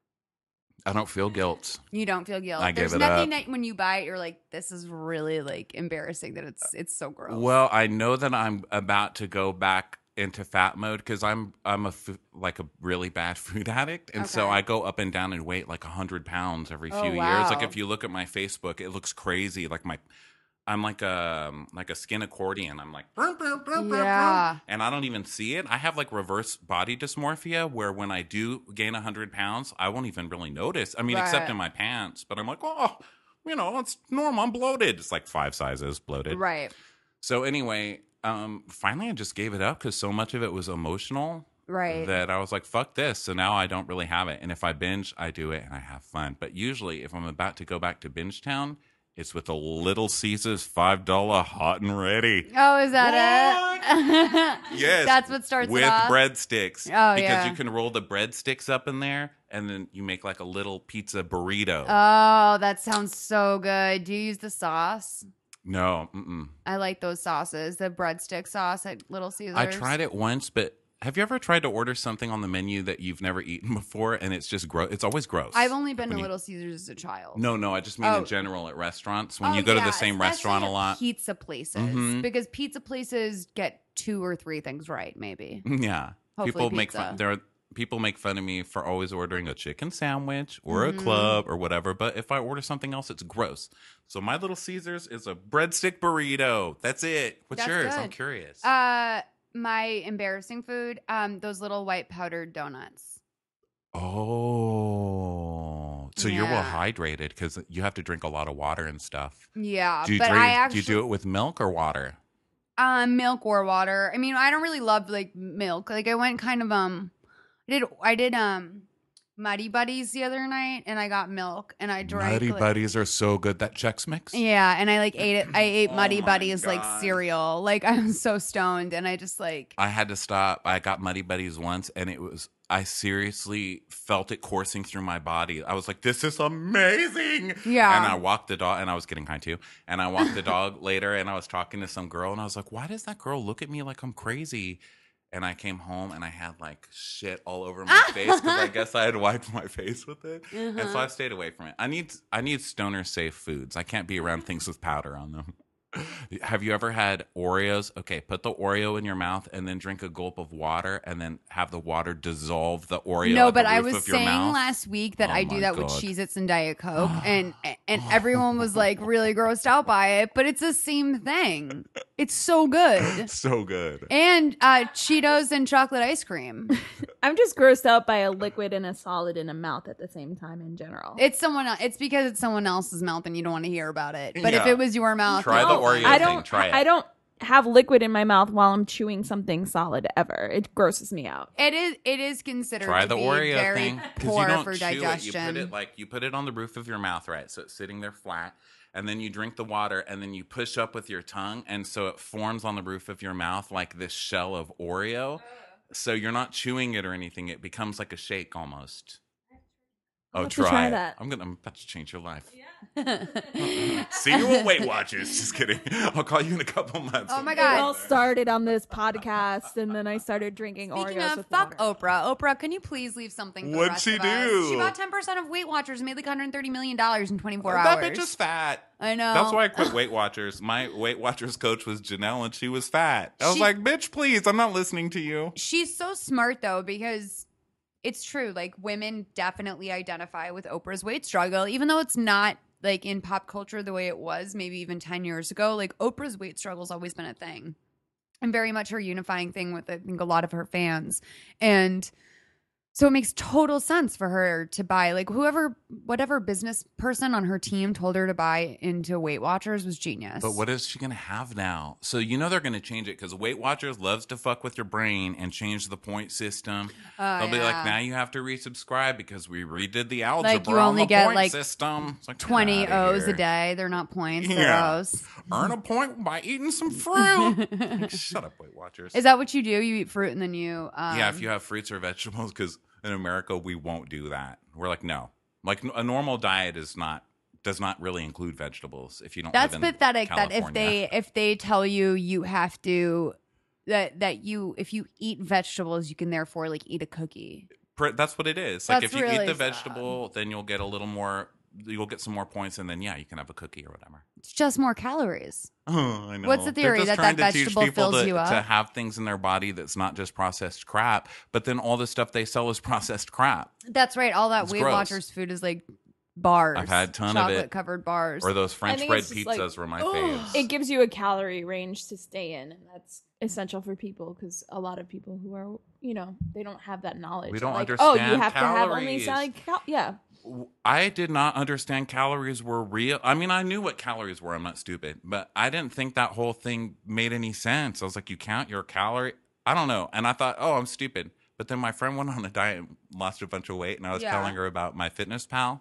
I don't feel guilt. You don't feel guilt. I There's gave it nothing up. that when you buy it, you're like, this is really like embarrassing that it's it's so gross. Well, I know that I'm about to go back into fat mode because I'm I'm a fu- like a really bad food addict, and so Okay. I go up and down in weight like a hundred pounds every few Oh, years. Like wow. if you look at my Facebook, it looks crazy. Like my I'm like a like a skin accordion. I'm like Yeah. and I don't even see it. I have like reverse body dysmorphia where when I do gain a hundred pounds, I won't even really notice. I mean, except Right. in my pants, but I'm like, oh, you know, it's normal. I'm bloated. It's like five sizes bloated. Right. So anyway, um, finally I just gave it up because so much of it was emotional Right. that I was like, fuck this. So now I don't really have it. And if I binge, I do it and I have fun. But usually if I'm about to go back to Binge Town, it's with a Little Caesars five dollar hot and ready. Oh, is that it? Yes. That's what starts it with off? breadsticks. Oh, because yeah. you can roll the breadsticks up in there and then you make like a little pizza burrito. Oh, that sounds so good. Do you use the sauce? no, mm-mm. I like those sauces. The breadstick sauce at Little Caesars. I tried it once, but have you ever tried to order something on the menu that you've never eaten before and it's just gross? It's always gross. I've only been When to you- Little Caesars as a child. No, no, I just mean Oh. in general at restaurants. When Oh, you go to yeah, the same restaurant a especially at lot. Pizza places. Mhm. Because pizza places get two or three things right, maybe. Yeah. Hopefully people make pizza. fun there are people make fun of me for always ordering a chicken sandwich or Mm-hmm. a club or whatever, but if I order something else it's gross. So my Little Caesars is a breadstick burrito. That's it. What's That's yours? I'm good. curious. Uh, my embarrassing food, um, those little white powdered donuts. oh. So you're well Yeah. hydrated cuz you have to drink a lot of water and stuff. Yeah, Do you but drink, I actually do you do it with milk or water? um milk or water. I mean, I don't really love like milk. Like I went kind of um, I did I did um, Muddy Buddies the other night, and I got milk, and I drank. Nutty like- Buddies are so good. That Chex Mix? Yeah, and I like ate it. I ate Oh Muddy my Buddies like God. cereal. Like I was so stoned, and I just like I had to stop. I got Muddy Buddies once, and it was, I seriously felt it coursing through my body. I was like, this is amazing. Yeah. And I walked the dog, and I was getting high too. And I walked the dog later, and I was talking to some girl, and I was like, why does that girl look at me like I'm crazy? And I came home, and I had like shit all over my face because I guess I had wiped my face with it. And so Uh-huh. I stayed away from it. I need, I need stoner safe foods. I can't be around things with powder on them. Have you ever had Oreos? Okay, put the Oreo in your mouth and then drink a gulp of water and then have the water dissolve the Oreo. No, at but the I roof was of your saying mouth? last week that Oh I do my that with God. Cheez-Its and Diet Coke, and and everyone was like really grossed out by it, but it's the same thing. It's so good. So good. And uh, Cheetos and chocolate ice cream. I'm just grossed out by a liquid and a solid in a mouth at the same time in general. It's someone. el- It's because it's someone else's mouth and you don't want to hear about it. But if Yeah. it was your mouth, Try no. the Oreo I thing. don't. Try it. I don't have liquid in my mouth while I'm chewing something solid ever. It grosses me out. It is. It is considered Try to the be Oreo very thing because poor you don't for chew digestion. it. You put it like you put it on the roof of your mouth, right? So it's sitting there flat, and then you drink the water, and then you push up with your tongue, and so it forms on the roof of your mouth like this shell of Oreo. So you're not chewing it or anything; it becomes like a shake almost. Oh, have to try, try it. that. I'm gonna. I'm about to change your life. See you at Weight Watchers. Just kidding. I'll call you in a couple months. Oh my It God. all started on this podcast, and then I started drinking Speaking Oreos of, with fuck water. Oprah. Oprah, can you please leave something for the What'd rest she of us? do? She bought ten percent of Weight Watchers and made like one hundred thirty million dollars in twenty-four That hours. bitch is fat. I know. That's why I quit Weight Watchers. My Weight Watchers coach was Janelle, and she was fat. I was She- like, bitch, please, I'm not listening to you. She's so smart though, because it's true. Like, women definitely identify with Oprah's weight struggle, even though it's not like in pop culture the way it was maybe even ten years ago. Like, Oprah's weight struggle's always been a thing, and very much her unifying thing with, I think, a lot of her fans. And so it makes total sense for her to buy, like, whoever, whatever business person on her team told her to buy into Weight Watchers was genius. But what is she going to have now? So you know they're going to change it because Weight Watchers loves to fuck with your brain and change the point system. Oh, They'll be yeah. like, now you have to resubscribe because we redid the algebra Like, you on only the get, point like, system. It's like, get twenty outta O's here. a day. They're not points. They're Yeah. O's. Earn a point by eating some fruit. Like, shut up, Weight Watchers. Is that what you do? You eat fruit and then you um, Yeah, if you have fruits or vegetables, because in America we won't do that. We're like, no, like a normal diet is not does not really include vegetables. If you don't, That's live in pathetic. That if California. they if they tell you you have to that that you if you eat vegetables you can therefore like eat a cookie. Pr- that's what it is. Like That's if you really eat the sad. vegetable, then you'll get a little more. You'll get some more points, and then yeah, you can have a cookie or whatever. It's just more calories. Oh, I know. What's the They're theory? just That trying that to teach vegetable people fills to, you up? to have things in their body that's not just processed crap, but then all the stuff they sell is processed crap. That's right. All that It's Weight gross. Watchers food is like bars. I've had a ton of chocolate it. covered bars. Or those French think bread it's just pizzas like- were my Ugh. faves. It gives you a calorie range to stay in, and that's essential for people because a lot of people who are, you know, they don't have that knowledge. We don't like, Oh, you understand have to have only calories. so- like cal- yeah. I did not understand calories were real. I mean, I knew what calories were. I'm not stupid, but I didn't think that whole thing made any sense. I was like, you count your calorie? I don't know. And I thought, oh, I'm stupid. But then my friend went on a diet and lost a bunch of weight, and I was Yeah. telling her about my fitness pal.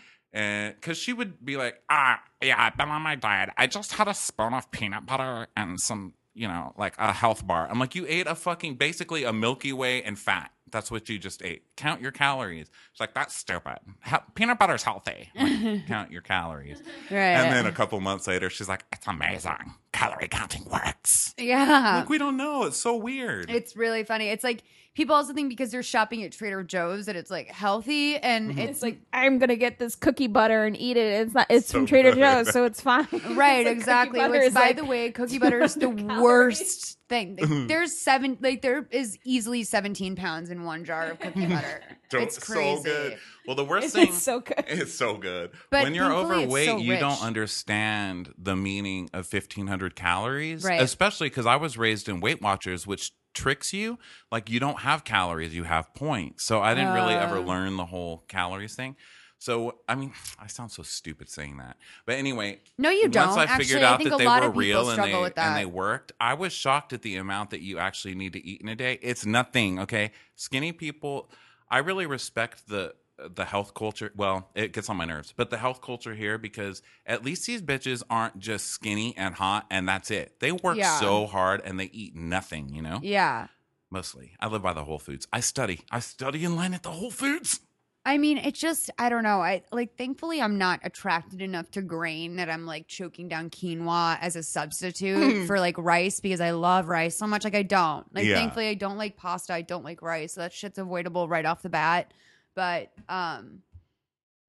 And because she would be like, ah, yeah, I've been on my diet. I just had a spoon of peanut butter and some, you know, like a health bar. I'm like, you ate a fucking, basically a Milky Way and fat. That's what you just ate. Count your calories. She's like, that's stupid. He- peanut butter's healthy. I'm like, count your calories. Right. And then a couple months later, she's like, it's amazing. Calorie counting works. yeah. Like, we don't know. It's so weird. It's really funny. It's like people also think because they're shopping at Trader Joe's that it's like healthy, and Mm-hmm. it's It's like I'm gonna get this cookie butter and eat it. It's not. It's So from Trader good. Joe's, so it's fine. right, It's like cookie exactly. butter Which, is by like the way, cookie butter is the calories. worst thing. Like, there's seven, like there is easily seventeen pounds in one jar of cookie butter. Don't- It's crazy. So good. Well, the worst It's thing. so good. It's so good. But when you're thankfully it's overweight, so you rich. don't understand the meaning of fifteen hundred calories. Right. Especially because I was raised in Weight Watchers, which tricks you. Like, you don't have calories, you have points. So I didn't really ever Uh. learn the whole calories thing. So, I mean, I sound so stupid saying that. But anyway, No, you don't. once I figured Actually, I out think that a they lot were of people real and struggle they, with that. and they worked, I was shocked at the amount that you actually need to eat in a day. It's nothing, okay? Skinny people, I really respect the the health culture. Well, it gets on my nerves, but the health culture here, because at least these bitches aren't just skinny and hot and that's it. They work Yeah. so hard and they eat nothing, you know? Yeah. Mostly. I live by the Whole Foods. I study. I study in line at the Whole Foods. I mean, it's just, I don't know. I like, thankfully, I'm not attracted enough to grain that I'm like choking down quinoa as a substitute for like rice because I love rice so much. Like, I don't. Like, Yeah. thankfully, I don't like pasta. I don't like rice. So that shit's avoidable right off the bat. But, um,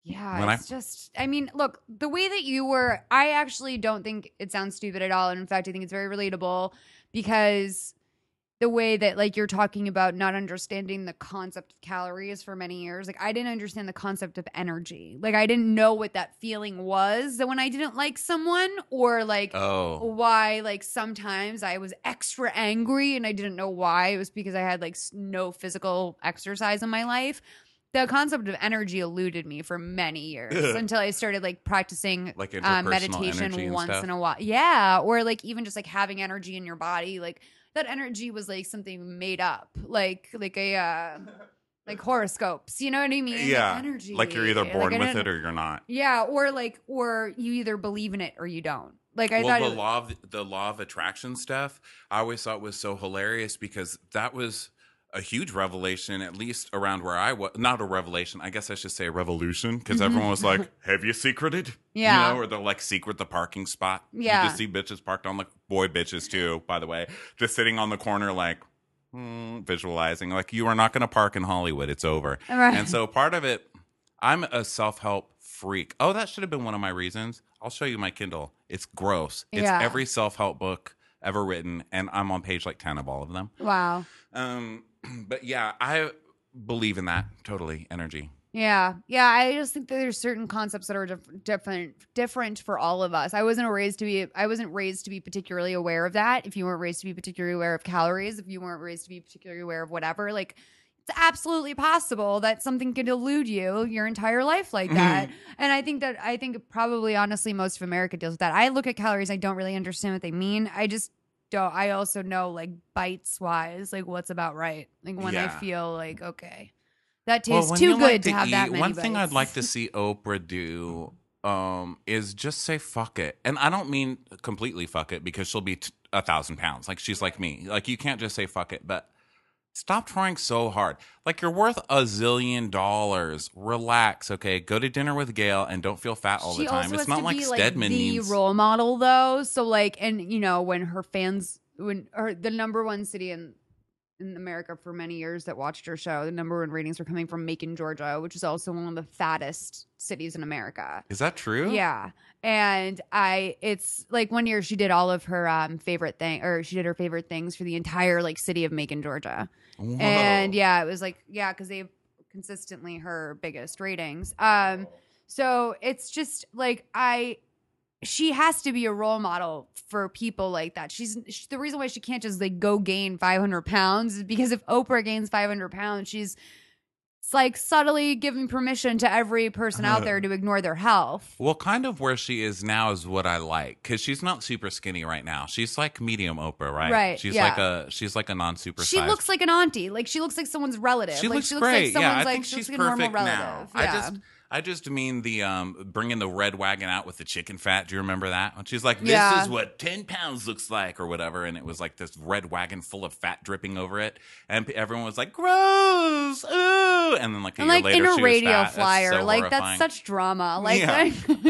Yeah, When I- it's just, I mean, look, the way that you were, I actually don't think it sounds stupid at all. And in fact, I think it's very relatable because the way that like you're talking about not understanding the concept of calories for many years, like I didn't understand the concept of energy. Like I didn't know what that feeling was that when I didn't like someone or like Oh, why like sometimes I was extra angry and I didn't know why. It was because I had like s- no physical exercise in my life. The concept of energy eluded me for many years until I started like practicing Like uh, interpersonal energy meditation and once stuff? in a while. Yeah, or like even just like having energy in your body, like that energy was like something made up, like like a uh, like horoscopes. You know what I mean? Like, yeah. energy. Like you're either Like, born I with didn't- it or you're not. Yeah, or like or you either believe in it or you don't. Like I well, thought the it, law of the law of attraction stuff, I always thought was so hilarious because that was a huge revelation, at least around where I was. Not a revelation, I guess I should say a revolution, because everyone was like, "Have you secreted?" Mm-hmm. Yeah. you know, or they're like secret the parking spot. Yeah. you just see bitches parked on the boy bitches too. By the way, just sitting on the corner like. Hmm, visualizing like you are not going to park in Hollywood. It's over. Right. And so part of it, I'm a self-help freak. Oh, that should have been one of my reasons. I'll show you my Kindle. It's gross. It's Yeah. every self-help book ever written, and I'm on page like ten of all of them. wow. Um, but yeah, I believe in that totally. Energy. Yeah, yeah. I just think that there's certain concepts that are dif- different, different for all of us. I wasn't raised to be. I wasn't raised to be particularly aware of that. If you weren't raised to be particularly aware of calories, if you weren't raised to be particularly aware of whatever, like it's absolutely possible that something could elude you your entire life like that. And I think that I think probably honestly most of America deals with that. I look at calories. I don't really understand what they mean. I just don't. I also know like bites wise, like what's about right. Like when I Yeah. feel like okay. That Well, tastes when too you good like to, have eat, that many one thing I'd bites. like to see Oprah do um, is just say fuck it, and I don't mean completely fuck it because she'll be t- a thousand pounds. Like she's like me. Like you can't just say fuck it, but stop trying so hard. Like you're worth a zillion dollars. Relax, okay? Go to dinner with Gail and don't feel fat all She the time. also It's has not to like be, Stedman the needs. role model though. So like, and you know, when her fans, when her the number one city in in America for many years that watched her show, the number one ratings were coming from Macon, Georgia, which is also one of the fattest cities in America. Is that true? Yeah. And I, it's like one year she did all of her um, favorite thing, or she did her favorite things for the entire like city of Macon, Georgia. Whoa. And yeah, it was like, yeah, because they consistently her biggest ratings. Um, so it's just like, I, she has to be a role model for people like that. She's she, the reason why she can't just like go gain five hundred pounds is because if Oprah gains five hundred pounds, she's it's like subtly giving permission to every person out there to ignore their health. Well, kind of where she is now is what I like because she's not super skinny right now. She's like medium Oprah, right? Right, She's yeah. like a she's like a non-super. She looks like an auntie. Like she looks like someone's relative. She like looks she looks great. like someone's yeah, I like think she she's looks like a normal perfect relative. now. Yeah. I just I just mean the um bringing the red wagon out with the chicken fat. Do you remember that? And she's like, "This Yeah. is what ten pounds looks like," or whatever, and it was like this red wagon full of fat dripping over it, and p- everyone was like, "Gross!" Ooh, and then like a And year like later, in a she radio was fat. That's flyer, so like horrifying. that's such drama. Like Yeah.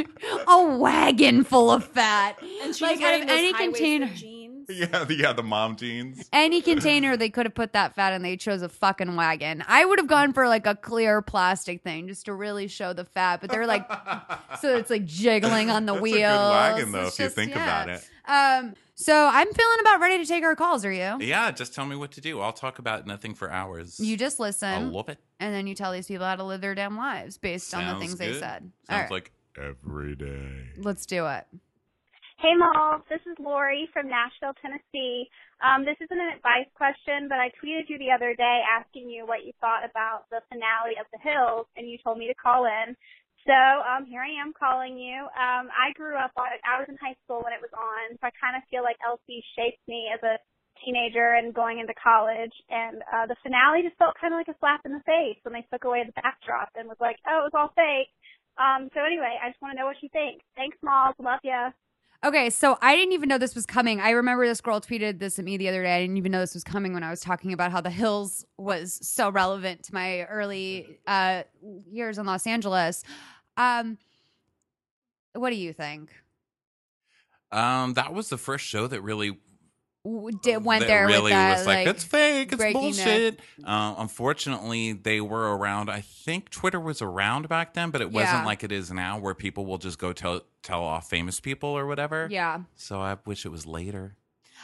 a wagon full of fat. And she's like out wearing of those any high-waisted container, jeans. yeah, the, yeah, the mom jeans. any container they could have put that fat in, they chose a fucking wagon. I would have gone for like a clear plastic thing just to really show the fat, but they're like, so it's like jiggling on the That's wheels. a good wagon, though, It's if you just- think yeah. about it. Um, so I'm feeling about ready to take our calls. Are you? Yeah, just tell me what to do. I'll talk about nothing for hours. You just I listen, love it. and then you tell these people how to live their damn lives based on the Sounds things they good. said. Sounds All right, like every day. let's do it. Hey, Malls. This is Lori from Nashville, Tennessee. Um, this isn't an advice question, but I tweeted you the other day asking you what you thought about the finale of The Hills, and you told me to call in. So um, here I am calling you. Um, I grew up on it. I was in high school when it was on, so I kind of feel like L C shaped me as a teenager and going into college. And uh, the finale just felt kind of like a slap in the face when they took away the backdrop and was like, oh, it was all fake. Um, so anyway, I just want to know what you think. Thanks, Malls. Love ya. Okay, so I didn't even know this was coming. I remember this girl tweeted this at me the other day. I didn't even know this was coming when I was talking about how The Hills was so relevant to my early uh, years in Los Angeles. Um, what do you think? Um, that was the first show that really w- did, went that there really with that, was like, it's fake, it's breaking bullshit. Uh, unfortunately, they were around. I think Twitter was around back then, but it wasn't Yeah. like it is now, where people will just go tell tell off famous people or whatever. Yeah. So I wish it was later.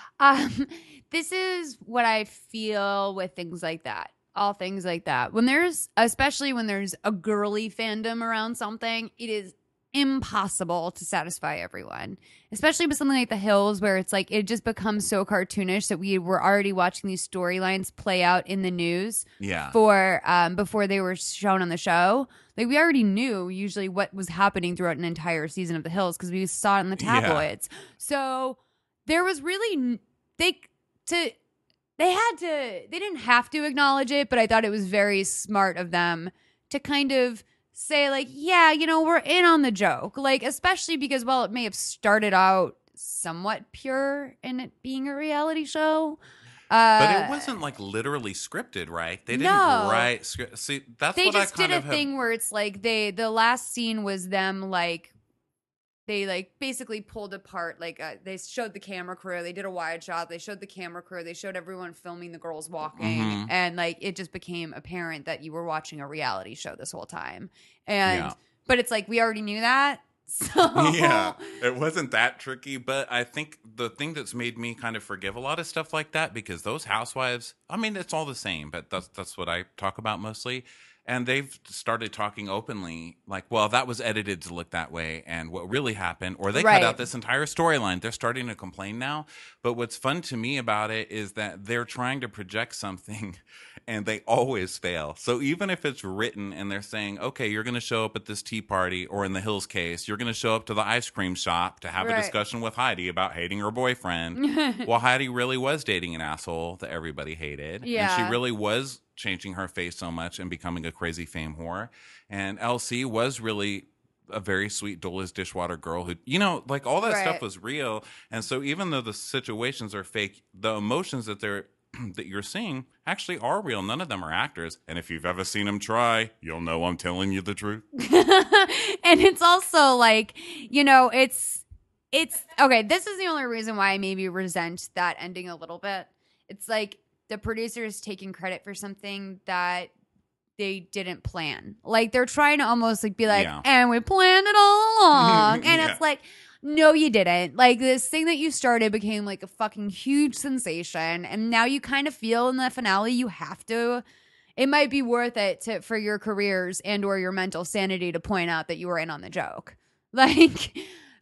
Um, this is what I feel with things like that. All things like that. When there's, especially when there's a girly fandom around something, it is impossible to satisfy everyone. Especially with something like The Hills, where it's like it just becomes so cartoonish that we were already watching these storylines play out in the news Yeah. for um before they were shown on the show. Like we already knew usually what was happening throughout an entire season of The Hills because we saw it in the Yeah. tabloids. So there was really n- they to they had to they didn't have to acknowledge it, but I thought it was very smart of them to kind of say like, yeah, you know, we're in on the joke. Like especially because while it may have started out somewhat pure in it being a reality show, uh, But it wasn't like literally scripted, right? They didn't No. write script. See, that's they what just I kind did a of have- thing where it's like they the last scene was them like they like basically pulled apart like uh, they showed the camera crew, they did a wide shot, they showed the camera crew, they showed everyone filming the girls walking, Mhm. and like it just became apparent that you were watching a reality show this whole time. And Yeah. but it's like we already knew that. So Yeah, it wasn't that tricky, but I think the thing that's made me kind of forgive a lot of stuff like that, because those housewives, I mean, it's all the same, but that's that's what I talk about mostly. And they've started talking openly, like, well, that was edited to look that way, and what really happened, or they Right. cut out this entire storyline. They're starting to complain now. But what's fun to me about it is that they're trying to project something, and they always fail. So even if it's written and they're saying, okay, you're going to show up at this tea party, or in the Hills case, you're going to show up to the ice cream shop to have Right. a discussion with Heidi about hating her boyfriend. Well, Heidi really was dating an asshole that everybody hated. And Yeah. she really was changing her face so much and becoming a crazy fame whore. And L C was really a very sweet Dola's dishwater girl who, you know, like all that Right. stuff was real. And so even though the situations are fake, the emotions that they're that you're seeing actually are real. None of them are actors. And if you've ever seen them try, you'll know I'm telling you the truth. And it's also like, you know, it's it's okay, this is the only reason why I maybe resent that ending a little bit. It's like the producers taking credit for something that they didn't plan. Like they're trying to almost like be like, Yeah. and we planned it all along. And Yeah. it's like, no, you didn't. Like this thing that you started became like a fucking huge sensation. And now you kind of feel in the finale you have to, it might be worth it to for your careers and or your mental sanity to point out that you were in on the joke. Like,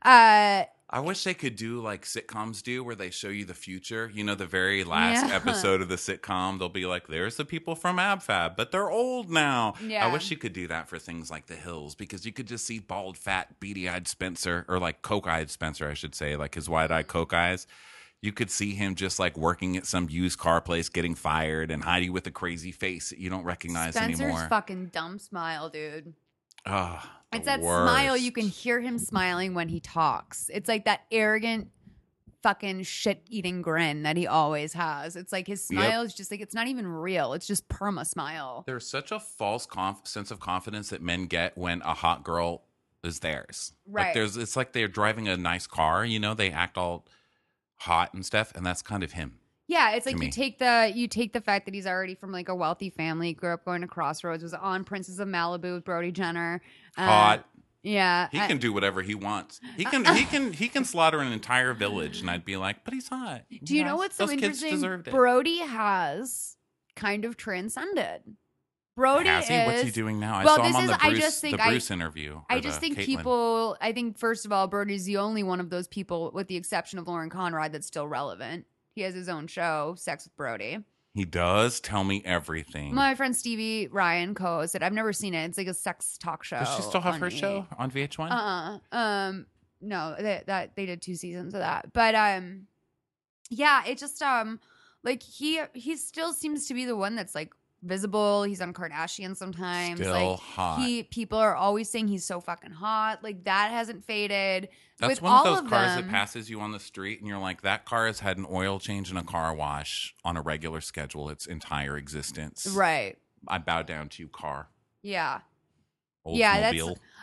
uh, I wish they could do like sitcoms do, where they show you the future. You know, the very last Yeah. episode of the sitcom, they'll be like, there's the people from AbFab, but they're old now. Yeah. I wish you could do that for things like The Hills, because you could just see bald, fat, beady-eyed Spencer, or like coke-eyed Spencer, I should say, like his wide-eyed coke eyes. You could see him just like working at some used car place, getting fired, and Heidi with a crazy face that you don't recognize Spencer's anymore. fucking dumb smile, dude. Oh, the It's that worst. smile. You can hear him smiling when he talks. It's like that arrogant fucking shit-eating grin that he always has. It's like his smile is just like, it's not even real. It's just perma smile. There's such a false conf- sense of confidence that men get when a hot girl is theirs. Right. Like there's, it's like they're driving a nice car. You know, they act all hot and stuff, and that's kind of him. Yeah, it's like to you me. take the you take the fact that he's already from like a wealthy family, grew up going to Crossroads, was on Princess of Malibu with Brody Jenner. Uh, Hot. Yeah. He I- can do whatever he wants. He can. he can. He can slaughter an entire village, and I'd be like, but he's hot. Do you know what's so Those kids interesting? deserved it. Brody has kind of transcended. Brody Has he? is. What's he doing now? I Well, saw him this on is- the I Bruce, just think the I- Bruce interview. I or just the think Caitlyn. people. I think first of all, Brody's the only one of those people, with the exception of Lauren Conrad, that's still relevant. He has his own show, Sex with Brody. He does tell me everything. My friend Stevie Ryan co-hosts it. I've never seen it. It's like a sex talk show. Does she still have on her E! show on V H one? Uh uh Um no, that that they did two seasons of that. But um yeah, it just um like he he still seems to be the one that's like visible. He's on Kardashian sometimes. Still like hot. he people are always saying he's so fucking hot. Like that hasn't faded. That's With one all of those of cars them, that passes you on the street, and you're like, that car has had an oil change and a car wash on a regular schedule its entire existence. right. I bow down to you, car. Yeah. Oldsmobile. Yeah, that's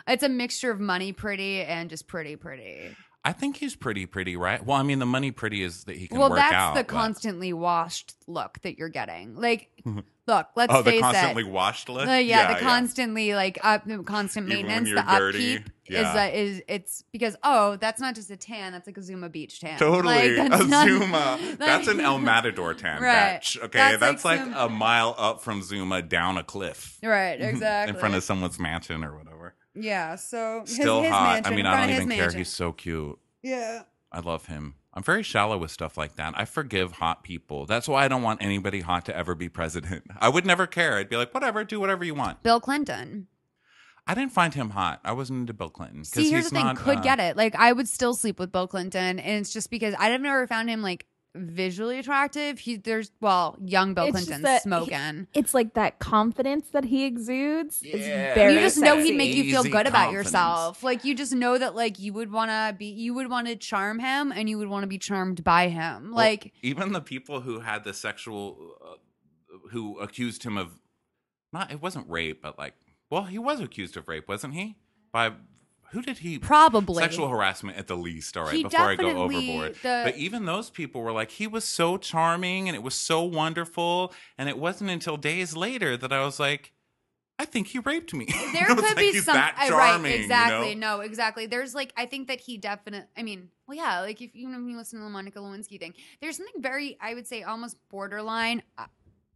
It's a mixture of money pretty and just pretty pretty. I think he's pretty pretty, right? Well, I mean, the money pretty is that he can Well, work that's out. the but- constantly washed look that you're getting. Like, look, let's Oh, the face constantly it. washed look? The- yeah, Yeah, the yeah. constantly like up, the constant Even when maintenance, you're the dirty. upkeep is Yeah. that is it's because oh, that's not just a tan, that's like a Zuma Beach tan. Totally. Like, that's a not- Zuma. like- That's an El Matador tan Right. batch. Okay. That's That's, like like, Zuma- a mile up from Zuma down a cliff. Right, exactly. In front of someone's mansion or whatever. yeah. So his- Still his hot. mansion, I mean, in I front don't of his even care. mansion. He's so cute. Yeah. I love him. I'm very shallow with stuff like that. I forgive hot people. That's why I don't want anybody hot to ever be president. I would never care. I'd be like, whatever, do whatever you want. Bill Clinton. I didn't find him hot. I wasn't into Bill Clinton. 'cause See, here's he's the thing. not, Could uh, get it. Like, I would still sleep with Bill Clinton, and it's just because I've never found him like visually attractive. He there's well, young Bill It's just Clinton that smoking. It's like that confidence that he exudes is Yeah. very You just know sexy. he'd make you feel Easy good about confidence. yourself. Like you just know that like you would want to be, you would want to charm him, and you would want to be charmed by him. Well, Like even the people who had the sexual, uh, who accused him of, not it wasn't rape, but like, well, he was accused of rape, wasn't he? By who did he? probably Sexual harassment at the least. All right, He before I go definitely- overboard. the- But even those people were like, he was so charming and it was so wonderful, and it wasn't until days later that I was like, I think he raped me. There I was could like, be he's some that uh, charming, right, you exactly. know? No, exactly. There's like I think that he definitely. I mean, well, yeah. Like if you know if you listen to the Monica Lewinsky thing, there's something very, I would say, almost borderline uh,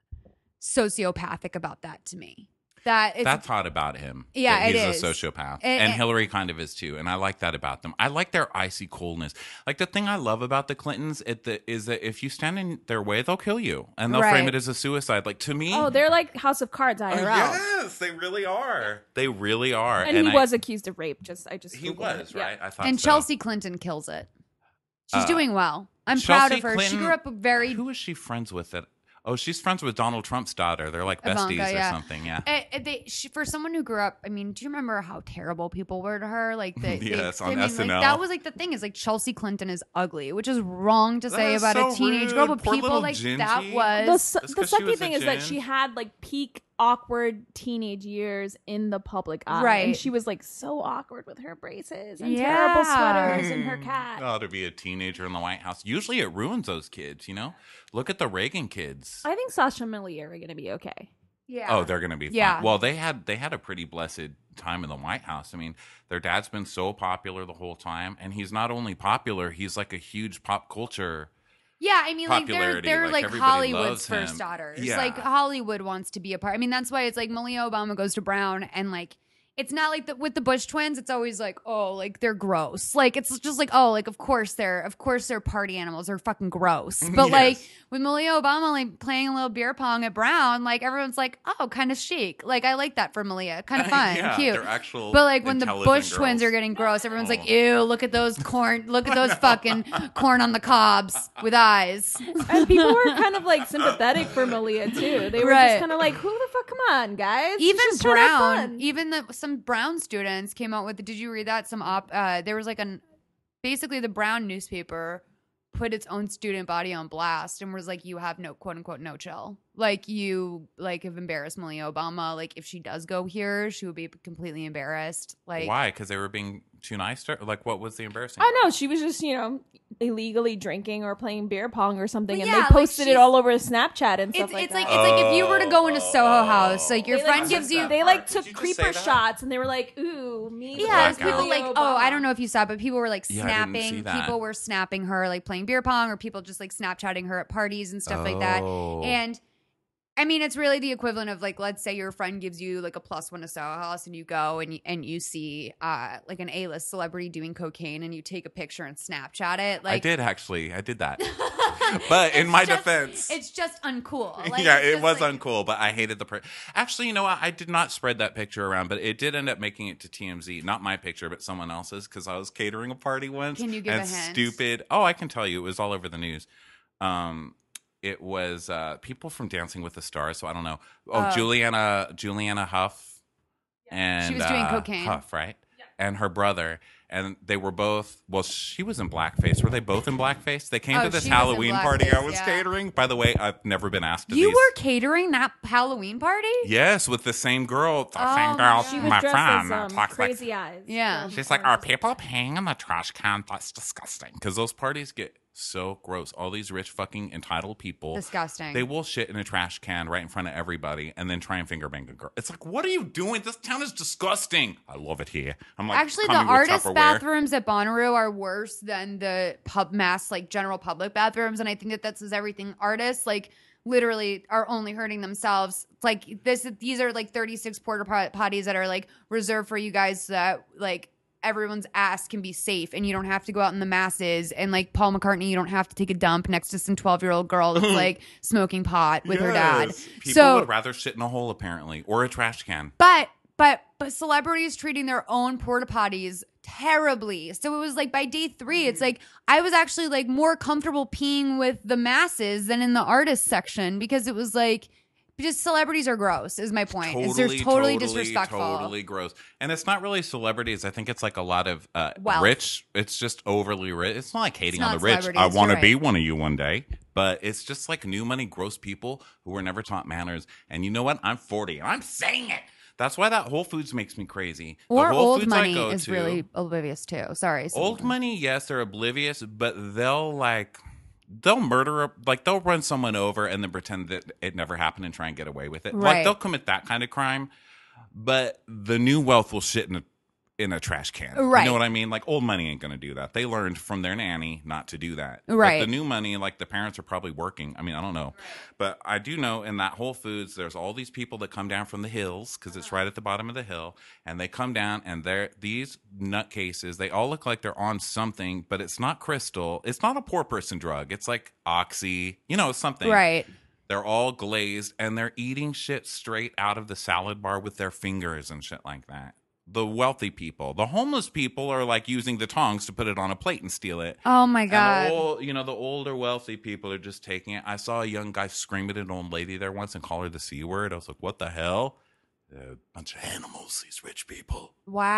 sociopathic about that to me. That it's, That's hot about him. Yeah, that it he's is. a sociopath, And- and and- Hillary kind of is too. And I like that about them. I like their icy coldness. Like the thing I love about the Clintons it, the, is that if you stand in their way, they'll kill you, and they'll frame Right. it as a suicide. Like to me, Oh, they're like House of Cards I oh, R L. yes, they really are. They really are. And, he I- was accused of rape. Just I just He Googled was it. Yeah. right. I thought and so. Chelsea Clinton kills it. She's Uh, doing well. I'm Chelsea proud of her. Clinton, she grew up very. Who is she friends with? That oh, she's friends with Donald Trump's daughter. They're like Ivanka, besties yeah. or something. Yeah. Eh, eh, they, she, for someone who grew up, I mean, do you remember how terrible people were to her? Like, they, Yes, they, on I mean, S N L. Like, that was like the thing is like Chelsea Clinton is ugly, which is wrong to say That is about so a teenage girl, rude. but Poor people little like Gingy. that The, was s- That's the 'cause she sucky was a thing is that she gin. had like peak awkward teenage years in the public eye. Right. And she was like so awkward with her braces and Yeah. terrible sweaters and her cat. Oh, to be a teenager in the White House. Usually it ruins those kids, you know? Look at the Reagan kids. I think Sasha and Millie are going to be okay. yeah. Oh, they're going to be fine. Yeah. Well, they had they had a pretty blessed time in the White House. I mean, their dad's been so popular the whole time, and he's not only popular, he's like a huge pop culture. Yeah, I mean, like they're popularity, they're like, like, everybody Hollywood's loves first him. daughters. Yeah. Like Hollywood wants to be a part. I mean, that's why it's like Malia Obama goes to Brown, and like it's not like the, with the Bush twins. It's always like, oh, like they're gross. Like it's just like, oh, like of course they're of course they're party animals. They're fucking gross. But Yes. like with Malia Obama like playing a little beer pong at Brown, like everyone's like, oh, kind of chic. Like I like that for Malia. Kind of fun, Yeah, cute. they're actual But like when the intelligent Bush twins girls. are getting gross, everyone's Oh. like, ew, look at those corn, look at those fucking corn on the cobs with eyes. And people were kind of like sympathetic for Malia too. They were Right. just kind of like, who the fuck, come on, guys. Even She's just trying to have Brown, fun. even the some Brown students came out with. Did you read that? Some op. Uh, there was like an basically the Brown newspaper put its own student body on blast and was like, you have no quote unquote no chill. Like you like have embarrassed Malia Obama. Like if she does go here, she would be completely embarrassed. Like Why? Because they were being too nice to her? Like, what was the embarrassing? I know she was just, you know, illegally drinking or playing beer pong or something, But and yeah, they like, posted she's- it all over Snapchat and stuff It's like it's that. like it's like if you were to go into Soho House, like your They, friend like, gives you. they like Did took you just creeper say that? shots, and they were like, "Ooh, me." Yeah, versus people Blackout. like, Malia oh, I Obama. don't know if you saw, it, but people were like Yeah, I didn't see snapping. that. People were snapping her, like playing beer pong, or people just like Snapchatting her at parties and stuff like that. Oh. And I mean, it's really the equivalent of like, let's say your friend gives you like a plus one to Soho House, and you go and you, and you see uh, like an A-list celebrity doing cocaine, and you take a picture and Snapchat it. Like I did actually. I did that. But in It's my just- defense, it's just uncool. Like, yeah, it's it just, was like- uncool, but I hated the. Pre- Actually, you know what? I did not spread that picture around, but it did end up making it to T M Z. Not my picture, but someone else's, because I was catering a party once. Can you give and a hint? Stupid. Oh, I can tell you. It was all over the news. Um, it was uh, people from Dancing with the Stars. So I don't know. Oh, Oh. Juliana, Juliana Huff, and She was doing uh, cocaine. Huff, right? And her brother. and they were both. Well, she was in blackface. Were they both in blackface? They came Oh, to this she was in Halloween party I blackface, was yeah. catering. By the way, I've never been asked to You these. were catering that Halloween party? Yes, with the same girl. The Oh, same my girl. God. She was my dressed friend. as um, talks like- Crazy Eyes. Yeah. from She's like, Orange are is the people New Black." peeing in the trash can? That's disgusting. Because those parties get so gross. All these rich fucking entitled people. Disgusting. They will shit in a trash can right in front of everybody and then try and finger bang a girl. It's like, what are you doing? This town is disgusting. I love it here. I'm like, Actually, the coming with artist Tupperware. bathrooms at Bonnaroo are worse than the pub mass, like general public bathrooms. And I think that that says everything. Artists, like, literally are only hurting themselves. It's like this, these are like thirty-six porta potties that are like reserved for you guys so that like everyone's ass can be safe and you don't have to go out in the masses. And like Paul McCartney, you don't have to take a dump next to some twelve year old girl that's like smoking pot with her dad. Yes. People So, would rather shit in a hole, apparently, or a trash can. but but but celebrities treating their own porta potties terribly. So it was like by day three, it's like I was actually like more comfortable peeing with the masses than in the artist section because it was like just celebrities are gross. Is my point? Totally, is they're totally, totally disrespectful. Totally gross. And it's not really celebrities. I think it's like a lot of uh, Wealth. rich. It's just overly rich. It's not like hating It's on not the rich. I celebrities, want to you're be right. one of you one day. But it's just like new money, gross people who were never taught manners. And you know what? I'm forty. And I'm saying it. That's why that Whole Foods makes me crazy. The Or Whole old Foods I money go is to- really oblivious too. Sorry. Old Susan. money, yes, they're oblivious, but they'll like they'll murder a, like they'll run someone over and then pretend that it never happened and try and get away with it. Right. Like they'll commit that kind of crime. But the new wealth will shit in a in a trash can. Right. You know what I mean? Like old money ain't gonna do that. They learned from their nanny not to do that. Right. But the new money, like the parents are probably working. I mean, I don't know. But I do know in that Whole Foods, there's all these people that come down from the hills because it's right at the bottom of the hill, and they come down and they're these nutcases. They all look like they're on something, but it's not crystal. It's not a poor person drug. It's like Oxy, you know, something. Right. They're all glazed and they're eating shit straight out of the salad bar with their fingers and shit like that. The wealthy people, the homeless people are like using the tongs to put it on a plate and steal it. Oh my And god. the old, you know, the older wealthy people are just taking it. I saw a young guy scream at an old lady there once and call her the C word. I was like, what the hell? They're a bunch of animals, these rich people.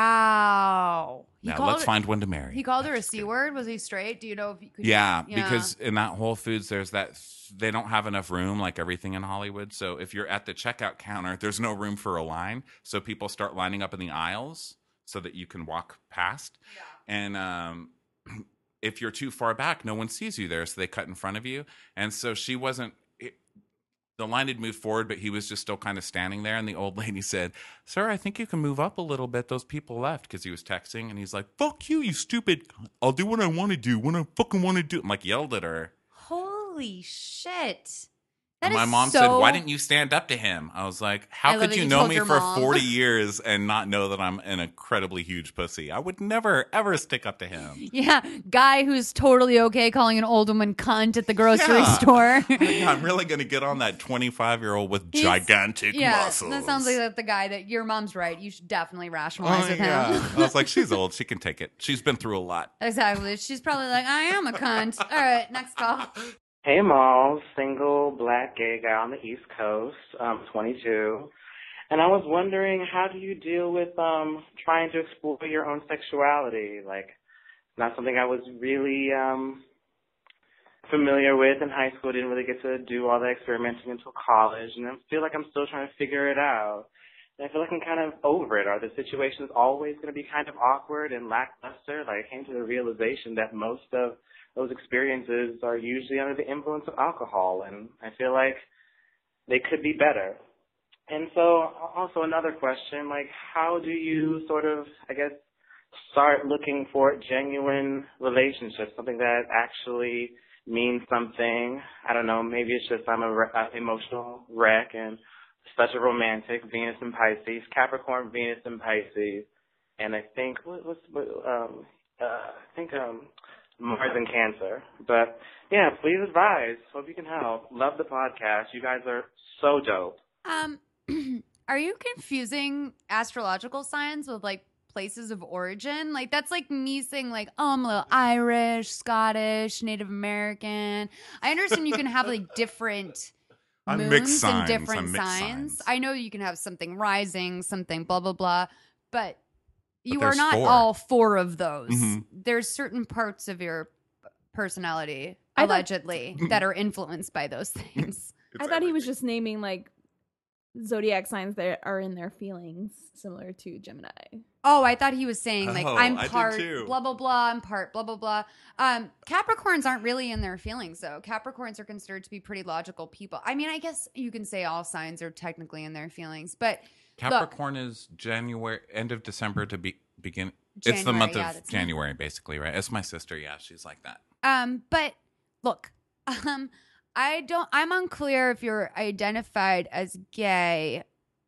Wow. He Now called let's her- find one to marry. He called her I'm a just c kidding. word. Was he straight? Do you know if you could? Yeah, because in that Whole Foods, there's that they don't have enough room, like everything in Hollywood. So if you're at the checkout counter, there's no room for a line. So people start lining up in the aisles so that you can walk past. And um, if you're too far back, no one sees you there, so they cut in front of you. And so she wasn't. It, the line had moved forward, but he was just still kind of standing there. And the old lady said, "Sir, I think you can move up a little bit. Those people left," because he was texting. And he's like, "Fuck you, you stupid! I'll do what I want to do when I fucking want to do." I'm like, yelled at her. Holy shit. That And my is mom so... said, "Why didn't you stand up to him?" I was like, I "How love could that you you know told me your for mom. forty years and not know that I'm an incredibly huge pussy? I would never, ever stick up to him." Yeah, guy who's totally okay calling an old woman cunt at the grocery Yeah. store. I'm really going to get on that twenty-five-year-old with He's- gigantic yeah, muscles. that sounds like the- the guy that your mom's right. You should definitely rationalize Oh, with yeah. him. I was like, she's old. She can take it. She's been through a lot. Exactly. She's probably like, I am a cunt. All right, next call. Hey, Mal, single black gay guy on the East Coast, um, twenty-two. And I was wondering, how do you deal with um trying to explore your own sexuality? Like, not something I was really um familiar with in high school. Didn't really get to do all the experimenting until college, and I feel like I'm still trying to figure it out. And I feel like I'm kind of over it. Are the situations always going to be kind of awkward and lackluster? Like, I came to the realization that most of those experiences are usually under the influence of alcohol, and I feel like they could be better. And so also another question, like, how do you sort of, I guess, start looking for genuine relationships, something that actually means something? I don't know, maybe it's just I'm a re- uh, emotional wreck and such a romantic, Venus and Pisces, Capricorn, Venus and Pisces, and I think, what, what's, what, um, uh, I think, um, Mars and Cancer. But yeah, please advise. Hope you can help. Love the podcast. You guys are so dope. Um, are you confusing astrological signs with like places of origin? Like that's like me saying like, oh, I'm a little Irish, Scottish, Native American. I understand you can have like different I'm moons mixed and signs. different I'm mixed signs. signs. I know you can have something rising, something blah blah blah, but You are there's not four. all four of those. Mhm. There's certain parts of your personality, I thought- allegedly, that are influenced by those things. I thought he was just naming like zodiac signs that are in their feelings, similar to Gemini. Oh, I thought he was saying like Oh, I'm I did part too. blah blah blah. I'm part blah blah blah. Um, Capricorns aren't really in their feelings though. Capricorns are considered to be pretty logical people. I mean, I guess you can say all signs are technically in their feelings, but Capricorn is January, end of December to be, begin. it's the January, month yeah, of that's January, basically, right? It's my sister. Yeah, she's like that. Um, but look, um, I don't. I'm unclear if you're identified as gay.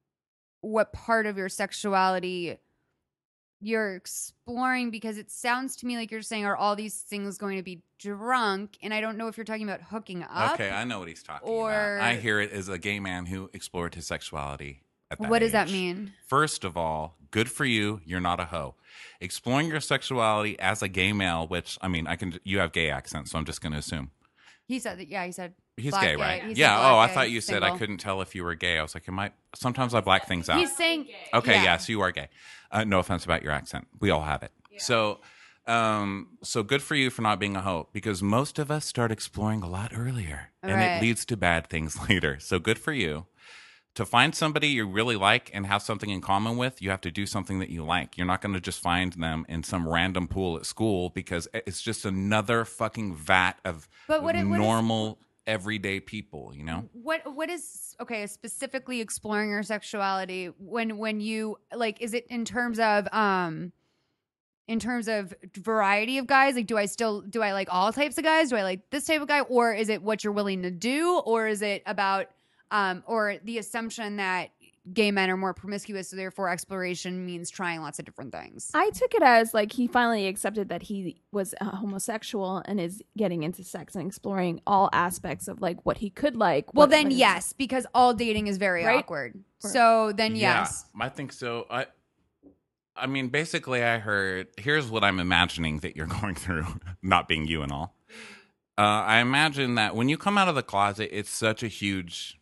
What part of your sexuality you're exploring? Because it sounds to me like you're saying, are all these things going to be drunk? And I don't know if you're talking about hooking up. Okay, I know what he's talking or- about. I hear it as a gay man who explored his sexuality. At that What does that age. mean? First of all, good for you. You're not a hoe. Exploring your sexuality as a gay male, which I mean, I can. You have gay accent, so I'm just going to assume He said that. Yeah, he said he's black gay, right? He said Yeah. black Oh, I gay, thought you said I single. couldn't tell if you were gay. I was like, am I? Sometimes I black things out. He's saying Okay, yeah. yes, you are gay. Uh, no offense about your accent. We all have it. So, um, so good for you for not being a hoe, because most of us start exploring a lot earlier, and Right. it leads to bad things later. So good for you. To find somebody you really like and have something in common with, you have to do something that you like. You're not going to just find them in some random pool at school, because it's just another fucking vat of But what it- what is- normal, everyday people, you know? What what is okay? Specifically exploring your sexuality when when you like, is it in terms of um, in terms of variety of guys? Like, do I still do I like all types of guys? Do I like this type of guy, or is it what you're willing to do, or is it about um, or the assumption that gay men are more promiscuous, so therefore exploration means trying lots of different things? I took it as like he finally accepted that he was uh, homosexual and is getting into sex and exploring all aspects of like what he could like. Well, what- then what- yes, because all dating is very Right? awkward. So then yes. Yeah, I think so. I I mean, basically I heard, here's what I'm imagining that you're going through, not being you and all. Uh, I imagine that when you come out of the closet, it's such a huge,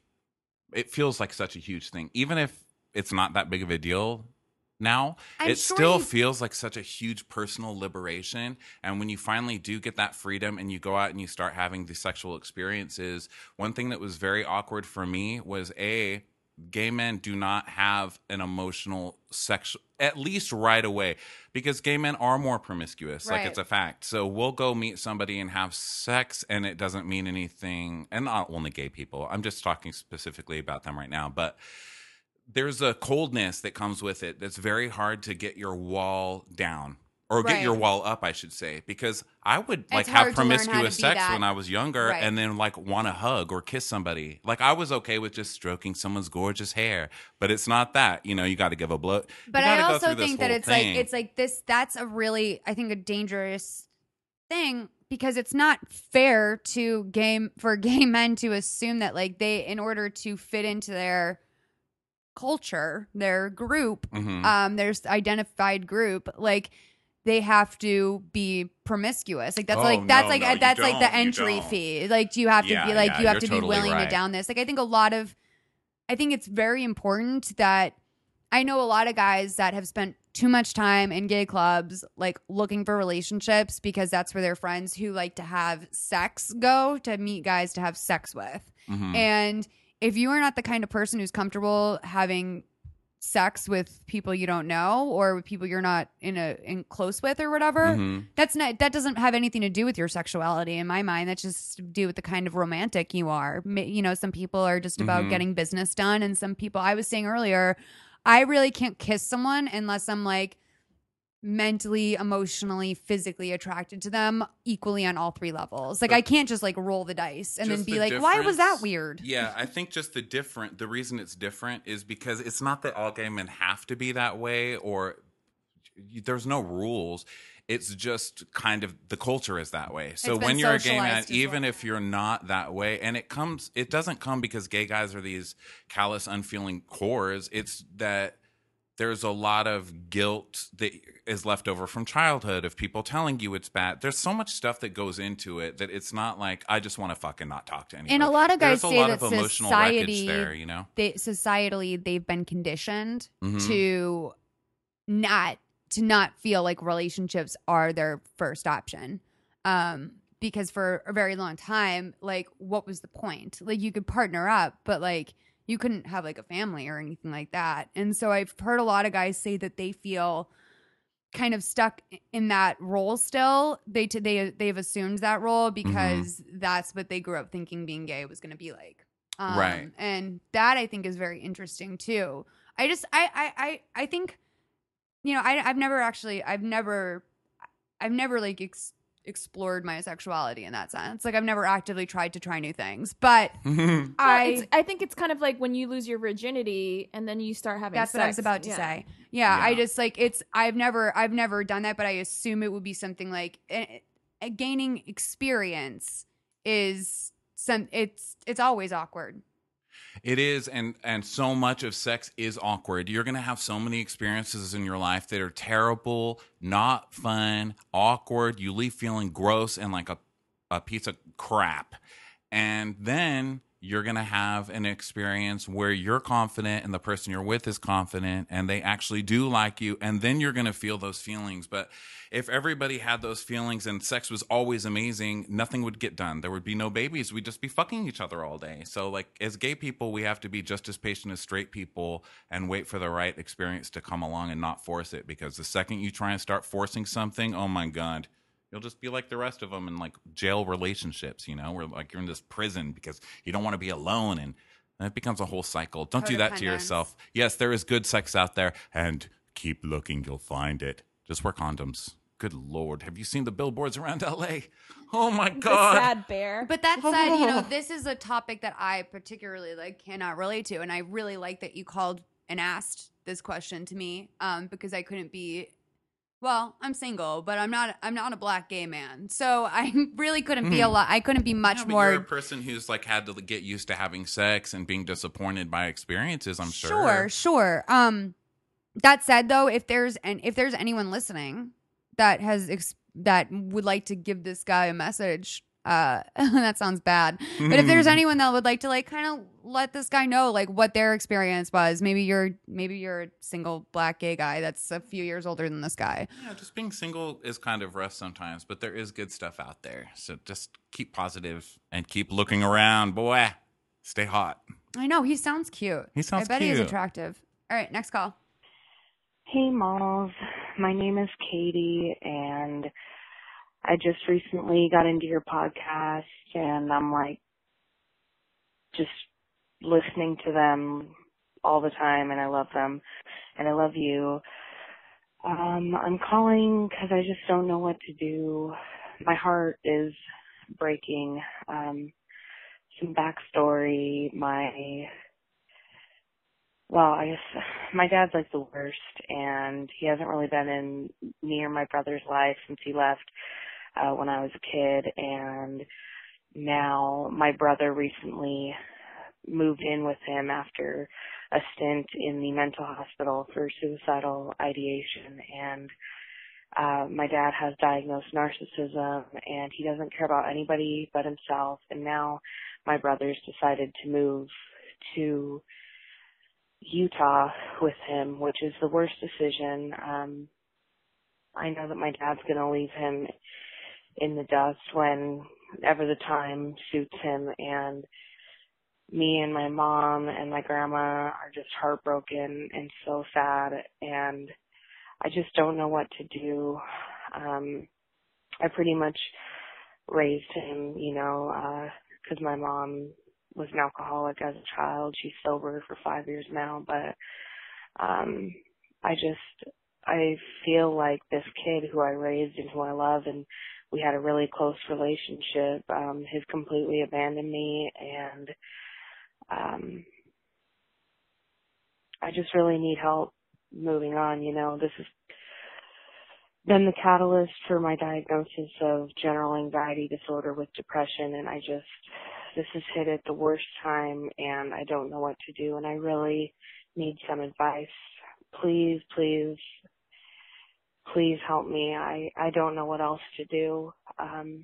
it feels like such a huge thing. Even if it's not that big of a deal now, I'm it sure still you- feels like such a huge personal liberation. And when you finally do get that freedom and you go out and you start having these sexual experiences, one thing that was very awkward for me was A, gay men do not have an emotional sexual, at least right away, because gay men are more promiscuous. Like, Right. it's a fact. So we'll go meet somebody and have sex, and it doesn't mean anything. And not only gay people. I'm just talking specifically about them right now. But there's a coldness that comes with it that's very hard to get your wall down. Or get Right. your wall up, I should say, because I would like hard have to learn how to promiscuous be sex that. when I was younger, Right. and then like want to hug or kiss somebody. Like, I was okay with just stroking someone's gorgeous hair, but it's not that. You know, you got to give a blow. But you gotta I go also through this think that whole it's thing. like it's like this. That's a really, I think, a dangerous thing, because it's not fair to game for gay men to assume that like they, in order to fit into their culture, their group, Mhm. um, their identified group, like they have to be promiscuous. Like that's Oh, like that's no, like no, you that's like don't, the you entry don't. fee. Like, do you have to Yeah, be like yeah, you have you're to be totally willing right. to down this? Like, I think a lot of, I think it's very important that I know a lot of guys that have spent too much time in gay clubs, like looking for relationships because that's where their friends who like to have sex go to meet guys to have sex with. Mhm. And if you are not the kind of person who's comfortable having sex with people you don't know or with people you're not in a in close with or whatever, Mhm. that's not that doesn't have anything to do with your sexuality in my mind. That's just to do with the kind of romantic you are. Ma- You know, some people are just about Mhm. getting business done, and some people, I was saying earlier, I really can't kiss someone unless I'm like mentally, emotionally, physically attracted to them equally on all three levels. Like, But- I can't just like roll the dice and then Just be the like, why was that difference- weird? Yeah, I think just the different, the reason it's different is because it's not that all gay men have to be that way, or there's no rules. It's just kind of the culture is that way. So It's been when you're a gay man, socialized as even well. if you're not that way, and it comes, it doesn't come because gay guys are these callous, unfeeling whores. It's that there's a lot of guilt that is left over from childhood of people telling you it's bad. There's so much stuff that goes into it that it's not like, I just want to fucking not talk to anybody. And a lot of guys There's a say lot that of emotional wreckage society, there, you know? they societally they've been conditioned Mhm. to not to not feel like relationships are their first option. Um, because for a very long time, like, what was the point? Like, you could partner up, but like, you couldn't have like a family or anything like that. And so I've heard a lot of guys say that they feel kind of stuck in that role still. They t- they they've assumed that role because mm-hmm. that's what they grew up thinking being gay was going to be like. Um, right. And that I think is very interesting too. I just I I I, I think, you know, I I've never actually I've never I've never like ex- explored my sexuality in that sense. Like, I've never actively tried to try new things, but Well, I it's, I think it's kind of like when you lose your virginity and then you start having that's sex. what I was about to yeah. say. Yeah, Yeah. I just like it's I've never I've never done that, but I assume it would be something like uh, uh, gaining experience is some it's it's always awkward. It is, and and so much of sex is awkward. You're going to have so many experiences in your life that are terrible, not fun, awkward. You leave feeling gross and like a, a piece of crap. And then you're going to have an experience where you're confident and the person you're with is confident and they actually do like you. And then you're going to feel those feelings. But if everybody had those feelings and sex was always amazing, nothing would get done. There would be no babies. We'd just be fucking each other all day. So like as gay people, we have to be just as patient as straight people and wait for the right experience to come along and not force it. Because the second you try and start forcing something, oh my God, you'll just be like the rest of them in like jail relationships, you know, where like you're in this prison because you don't want to be alone, and it becomes a whole cycle. Don't do that to yourself. Yes, there is good sex out there, and keep looking, you'll find it. Just wear condoms. Good Lord. Have you seen the billboards around L A? Oh my God. The sad bear. But that said, you know, this is a topic that I particularly like cannot relate to. And I really like that you called and asked this question to me, um, because I couldn't be Well, I'm single, but I'm not. I'm not a black gay man, so I really couldn't be a lot. I couldn't be much Yeah, but more. You're a person who's like had to get used to having sex and being disappointed by experiences. I'm sure. Sure, sure. Um, that said, though, if there's and if there's anyone listening that has ex- that would like to give this guy a message, uh, that sounds bad. But if there's anyone that would like to like kind of let this guy know like what their experience was, maybe you're maybe you're a single black gay guy that's a few years older than this guy. Yeah, just being single is kind of rough sometimes, but there is good stuff out there. So just keep positive and keep looking around, boy. Stay hot. I know, he sounds cute. He sounds I bet cute. he's attractive. All right, next call. Hey, Malls. My name is Katie, and I just recently got into your podcast, and I'm like just listening to them all the time, and I love them, and I love you. Um, I'm calling because I just don't know what to do. My heart is breaking. Um, some backstory. My Well, I guess my dad's like the worst, and he hasn't really been in me or my brother's life since he left uh, when I was a kid, and now my brother recently moved in with him after a stint in the mental hospital for suicidal ideation, and uh, my dad has diagnosed narcissism, and he doesn't care about anybody but himself, and now my brother's decided to move to Utah with him, which is the worst decision. Um, I know that my dad's going to leave him in the dust whenever the time suits him, and me and my mom and my grandma are just heartbroken and so sad, and I just don't know what to do. Um, I pretty much raised him, you know, because uh, my mom was an alcoholic as a child. She's sober for five years now, but um, I just, I feel like this kid who I raised and who I love and we had a really close relationship um, has completely abandoned me, and um, I just really need help moving on. You know, this has been the catalyst for my diagnosis of general anxiety disorder with depression, and I just, this has hit at the worst time, and I don't know what to do, and I really need some advice. Please, please, please help me. I, I don't know what else to do. Um,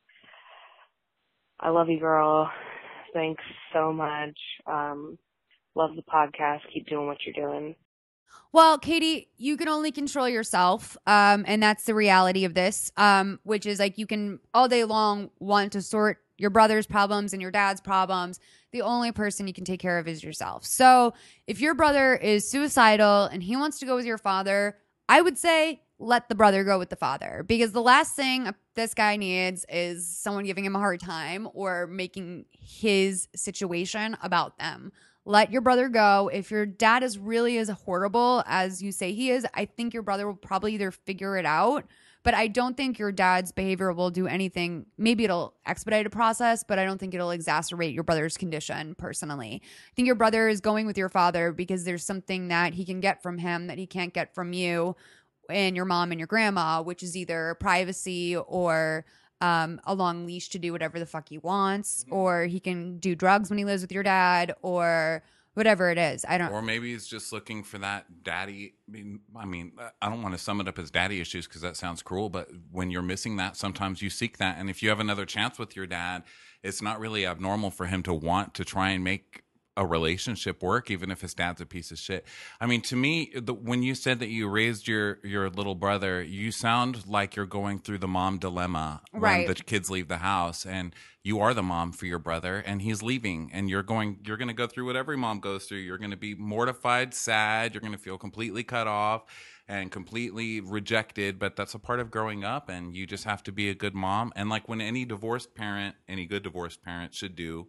I love you, girl. Thanks so much. Um, love the podcast. Keep doing what you're doing. Well, Katie, you can only control yourself. Um, and that's the reality of this, um, which is like you can all day long want to sort your brother's problems and your dad's problems. The only person you can take care of is yourself. So if your brother is suicidal and he wants to go with your father, I would say let the brother go with the father, because the last thing this guy needs is someone giving him a hard time or making his situation about them. Let your brother go. If your dad is really as horrible as you say he is, I think your brother will probably either figure it out, but I don't think your dad's behavior will do anything. Maybe it'll expedite a process, but I don't think it'll exacerbate your brother's condition personally. I think your brother is going with your father because there's something that he can get from him that he can't get from you and your mom and your grandma, which is either privacy or um, a long leash to do whatever the fuck he wants, or he can do drugs when he lives with your dad, or whatever it is. I don't. Or maybe he's just looking for that daddy. I mean, I mean, I don't want to sum it up as daddy issues because that sounds cruel, but when you're missing that, sometimes you seek that. And if you have another chance with your dad, it's not really abnormal for him to want to try and make a relationship work, even if his dad's a piece of shit. I mean, to me, the, when you said that you raised your your little brother, you sound like you're going through the mom dilemma when Right. the kids leave the house, and you are the mom for your brother, and he's leaving, and you're going you're going to go through what every mom goes through. You're going to be mortified, sad. You're going to feel completely cut off and completely rejected, but that's a part of growing up, and you just have to be a good mom. And like when any divorced parent, any good divorced parent should do,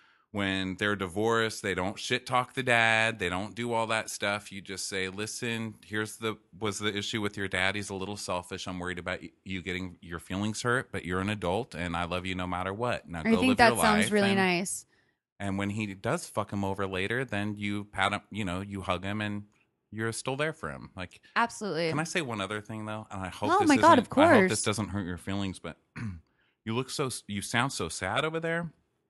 when they're divorced, they don't shit talk the dad. They don't do all that stuff. You just say, listen, here's the, was the issue with your dad. He's a little selfish. I'm worried about you getting your feelings hurt, but you're an adult and I love you no matter what. Now I go think live that your sounds life. really and, nice. And when he does fuck him over later, then you pat him, you know, you hug him and you're still there for him. Like, Absolutely. can I say one other thing though? And I hope Oh this my God, isn't- of I hope course. this doesn't hurt your feelings, but you look so, you sound so sad over there.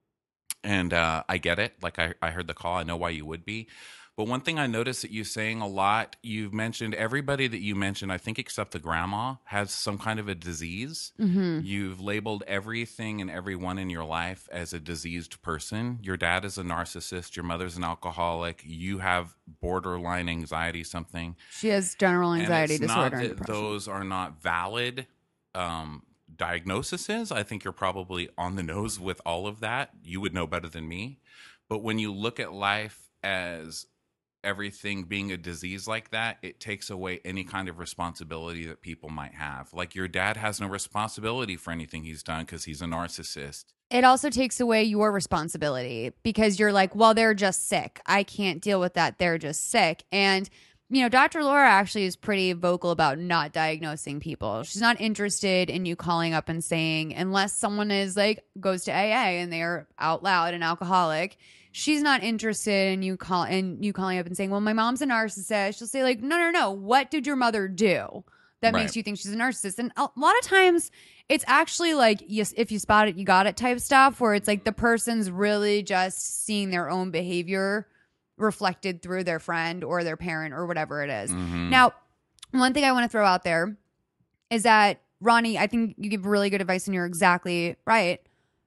And uh, I get it. Like I, I heard the call. I know why you would be. But one thing I noticed that you saying a lot, you've mentioned everybody that you mentioned, I think except the grandma, has some kind of a disease. Mm-hmm. You've labeled everything and everyone in your life as a diseased person. Your dad is a narcissist. Your mother's an alcoholic. You have borderline anxiety, something. She has general And anxiety it's disorder not and that depression. those are not valid um, diagnoses. I think you're probably on the nose with all of that. You would know better than me. But when you look at life as everything being a disease like that, it takes away any kind of responsibility that people might have. Like your dad has no responsibility for anything he's done because he's a narcissist. It also takes away your responsibility because you're like, well, they're just sick. I can't deal with that. They're just sick. And you know, Doctor Laura actually is pretty vocal about not diagnosing people. She's not interested in you calling up and saying, unless someone is like, goes to A A and they're out loud an alcoholic, she's not interested in you call in you calling up and saying, well, my mom's a narcissist. She'll say like, no, no, no. What did your mother do that Right. makes you think she's a narcissist? And a lot of times it's actually like, yes, if you spot it, you got it type stuff where it's like the person's really just seeing their own behavior reflected through their friend or their parent or whatever it is. Mhm. Now, one thing I want to throw out there is that, Ronnie, I think you give really good advice and you're exactly right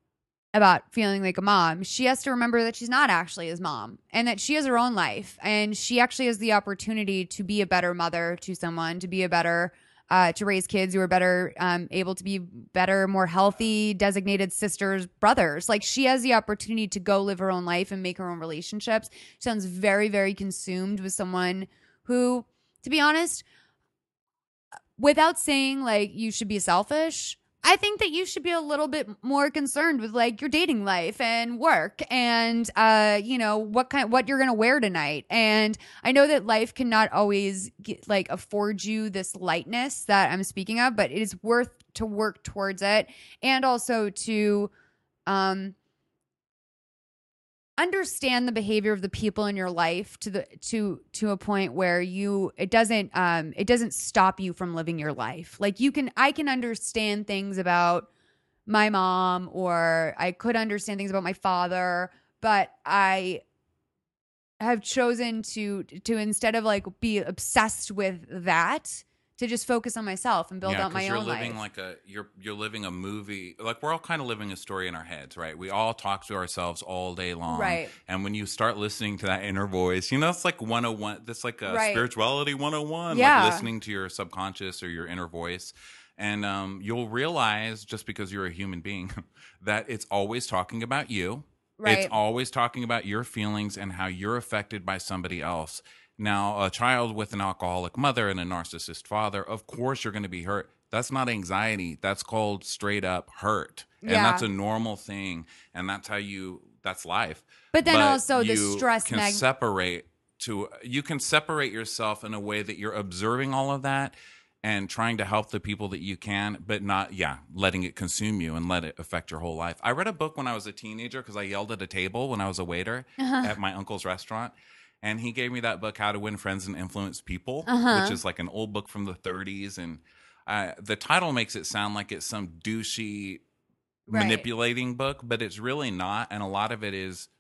about feeling like a mom. She has to remember that she's not actually his mom and that she has her own life and she actually has the opportunity to be a better mother to someone, to be a better Uh, to raise kids who are better, um, able to be better, more healthy, designated sisters, brothers. Like she has the opportunity to go live her own life and make her own relationships. She sounds very, very consumed with someone who, to be honest, without saying like you should be selfish, I think that you should be a little bit more concerned with like your dating life and work and uh you know what kind what you're going to wear tonight. And I know that life cannot always get, like afford you this lightness that I'm speaking of, but it is worth to work towards it and also to um understand the behavior of the people in your life to the to to a point where you it doesn't um it doesn't stop you from living your life. Like you can I can understand things about my mom or I could understand things about my father, but I have chosen to to instead of like be obsessed with that, to just focus on myself and build yeah, out my you're own living life. like a you're you're living a movie. Like we're all kind of living a story in our heads, right? We all talk to ourselves all day long, Right. And when you start listening to that inner voice, you know, it's like one oh one. That's like a Right. spirituality one oh one. Yeah. Like listening to your subconscious or your inner voice, and um, you'll realize just because you're a human being that it's always talking about you. Right. It's always talking about your feelings and how you're affected by somebody else. Now, a child with an alcoholic mother and a narcissist father, of course you're going to be hurt. That's not anxiety. That's called straight up hurt. And Yeah. that's a normal thing. And that's how you, that's life. But then also the you stress can mag- separate to, you can separate yourself in a way that you're observing all of that and trying to help the people that you can, but not, yeah, letting it consume you and let it affect your whole life. I read a book when I was a teenager because I yelled at a table when I was a waiter Uh-huh. at my uncle's restaurant. And he gave me that book, How to Win Friends and Influence People, Uh-huh. which is like an old book from the thirties. And uh, the title makes it sound like it's some douchey, Right. manipulating book, but it's really not. And a lot of it is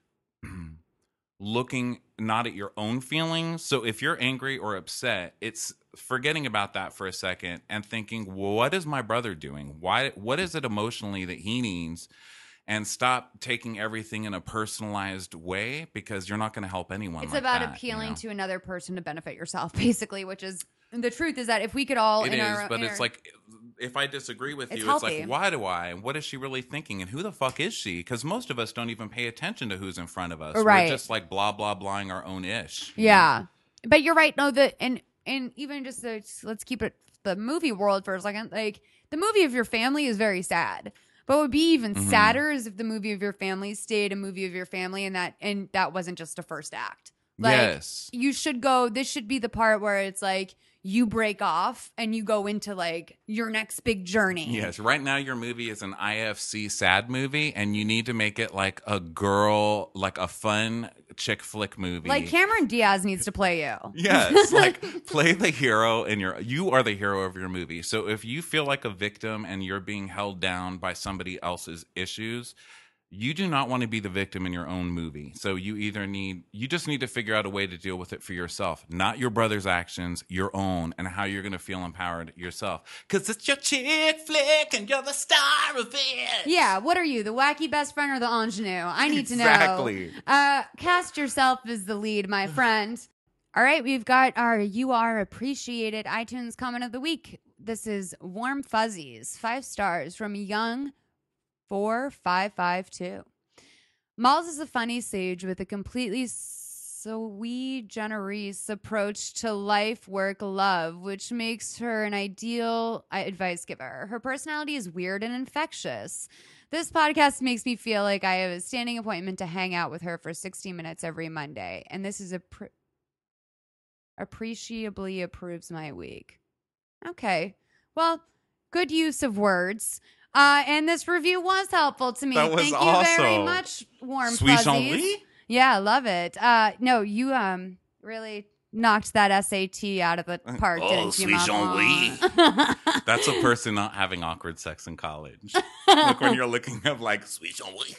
looking not at your own feelings. So if you're angry or upset, it's forgetting about that for a second and thinking, what is my brother doing? Why? What is it emotionally that he needs? And stop taking everything in a personalized way because you're not going to help anyone. It's like about that, appealing you know? to another person to benefit yourself, basically, which is the truth is that if we could all It in is, our but in it's our- like if I disagree with It's you, healthy. it's like, why do I? And what is she really thinking? And who the fuck is she? Because most of us don't even pay attention to who's in front of us. Right. We're just like blah blah blahing our own ish. Yeah, but you're right. No, the and and even just the, let's keep it the movie world for a second. Like the movie of your family is very sad, but what would be even Mhm. sadder is if the movie of your family stayed a movie of your family, and that and that wasn't just a first act. Like, Yes. you should go. This should be the part where it's like you break off and you go into like your next big journey. Yes. Right now, your movie is an I F C sad movie, and you need to make it like a girl, like a fun chick flick movie. Like Cameron Diaz needs to play you. Yes, like play the hero and you're you are the hero of your movie. So if you feel like a victim and you're being held down by somebody else's issues, you do not want to be the victim in your own movie. So you either need you just need to figure out a way to deal with it for yourself, not your brother's actions, your own, and how you're going to feel empowered yourself. Cuz it's your chick flick and you're the star of it. Yeah, what are you, the wacky best friend or the ingenue? I need to know. Exactly. Uh, cast yourself as the lead, my friend. All right, we've got our You Are Appreciated iTunes comment of the week. This is Warm Fuzzies, five stars from Young four five five two. Malls is a funny sage with a completely sui generis approach to life, work, love, which makes her an ideal uh, advice giver. Her personality is weird and infectious. This podcast makes me feel like I have a standing appointment to hang out with her for sixty minutes every Monday, and this is a pr- appreciably approves my week. Okay, well, good use of words. Uh, and this review was helpful to me. That was Thank you very awesome. much, Warm Sweet Fuzzies. Jean-Louis? Yeah, I love it. Uh, no, you um really knocked that S A T out of the park, Oh, didn't you, Sweet Mama? That's a person not having awkward sex in college. Like when you're looking up like sweet Jean-Louis.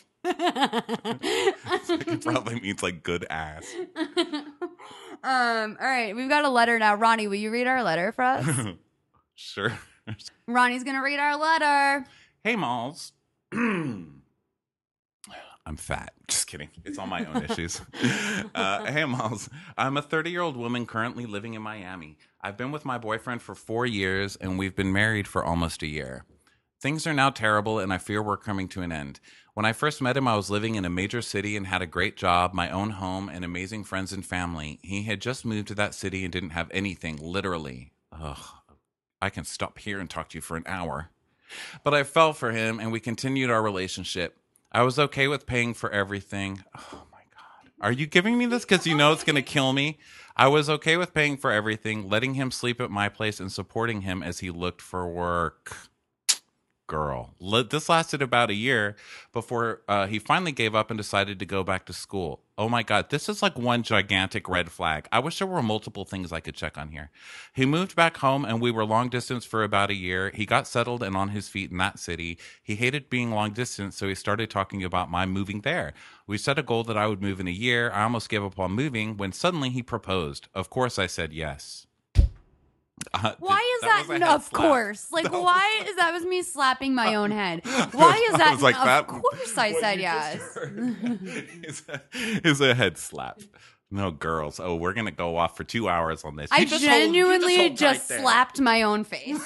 It probably means like good ass. Um, all right, we've got a letter now. Ronnie, will you read our letter for us? Sure. Ronnie's gonna read our letter. Hey, Malls. I'm fat. Just kidding. It's all my own issues. Uh, hey, Malls. I'm a thirty-year-old woman currently living in Miami. I've been with my boyfriend for four years, and we've been married for almost a year. Things are now terrible, and I fear we're coming to an end. When I first met him, I was living in a major city and had a great job, my own home, and amazing friends and family. He had just moved to that city and didn't have anything, literally. Ugh. I can stop here and talk to you for an hour. But I fell for him, and we continued our relationship. I was okay with paying for everything. Oh, my God. Are you giving me this because you know it's going to kill me? I was okay with paying for everything, letting him sleep at my place, and supporting him as he looked for work. Girl. This lasted about a year before uh, he finally gave up and decided to go back to school. Oh my God, this is like one gigantic red flag. I wish there were multiple things I could check on here. He moved back home and we were long distance for about a year. He got settled and on his feet in that city. He hated being long distance, so he started talking about my moving there. We set a goal that I would move in a year. I almost gave up on moving when suddenly he proposed. Of course I said yes. Uh, Why is that that? was a No, head of slap. course. Like, That was- why is that? Was me slapping my own head? Why is I that? was like, of that- course, I what said you yes. just heard is a, is a head slap. No, girls. Oh, we're gonna go off for two hours on this. I You just hold- you genuinely hold tight just there. slapped my own face.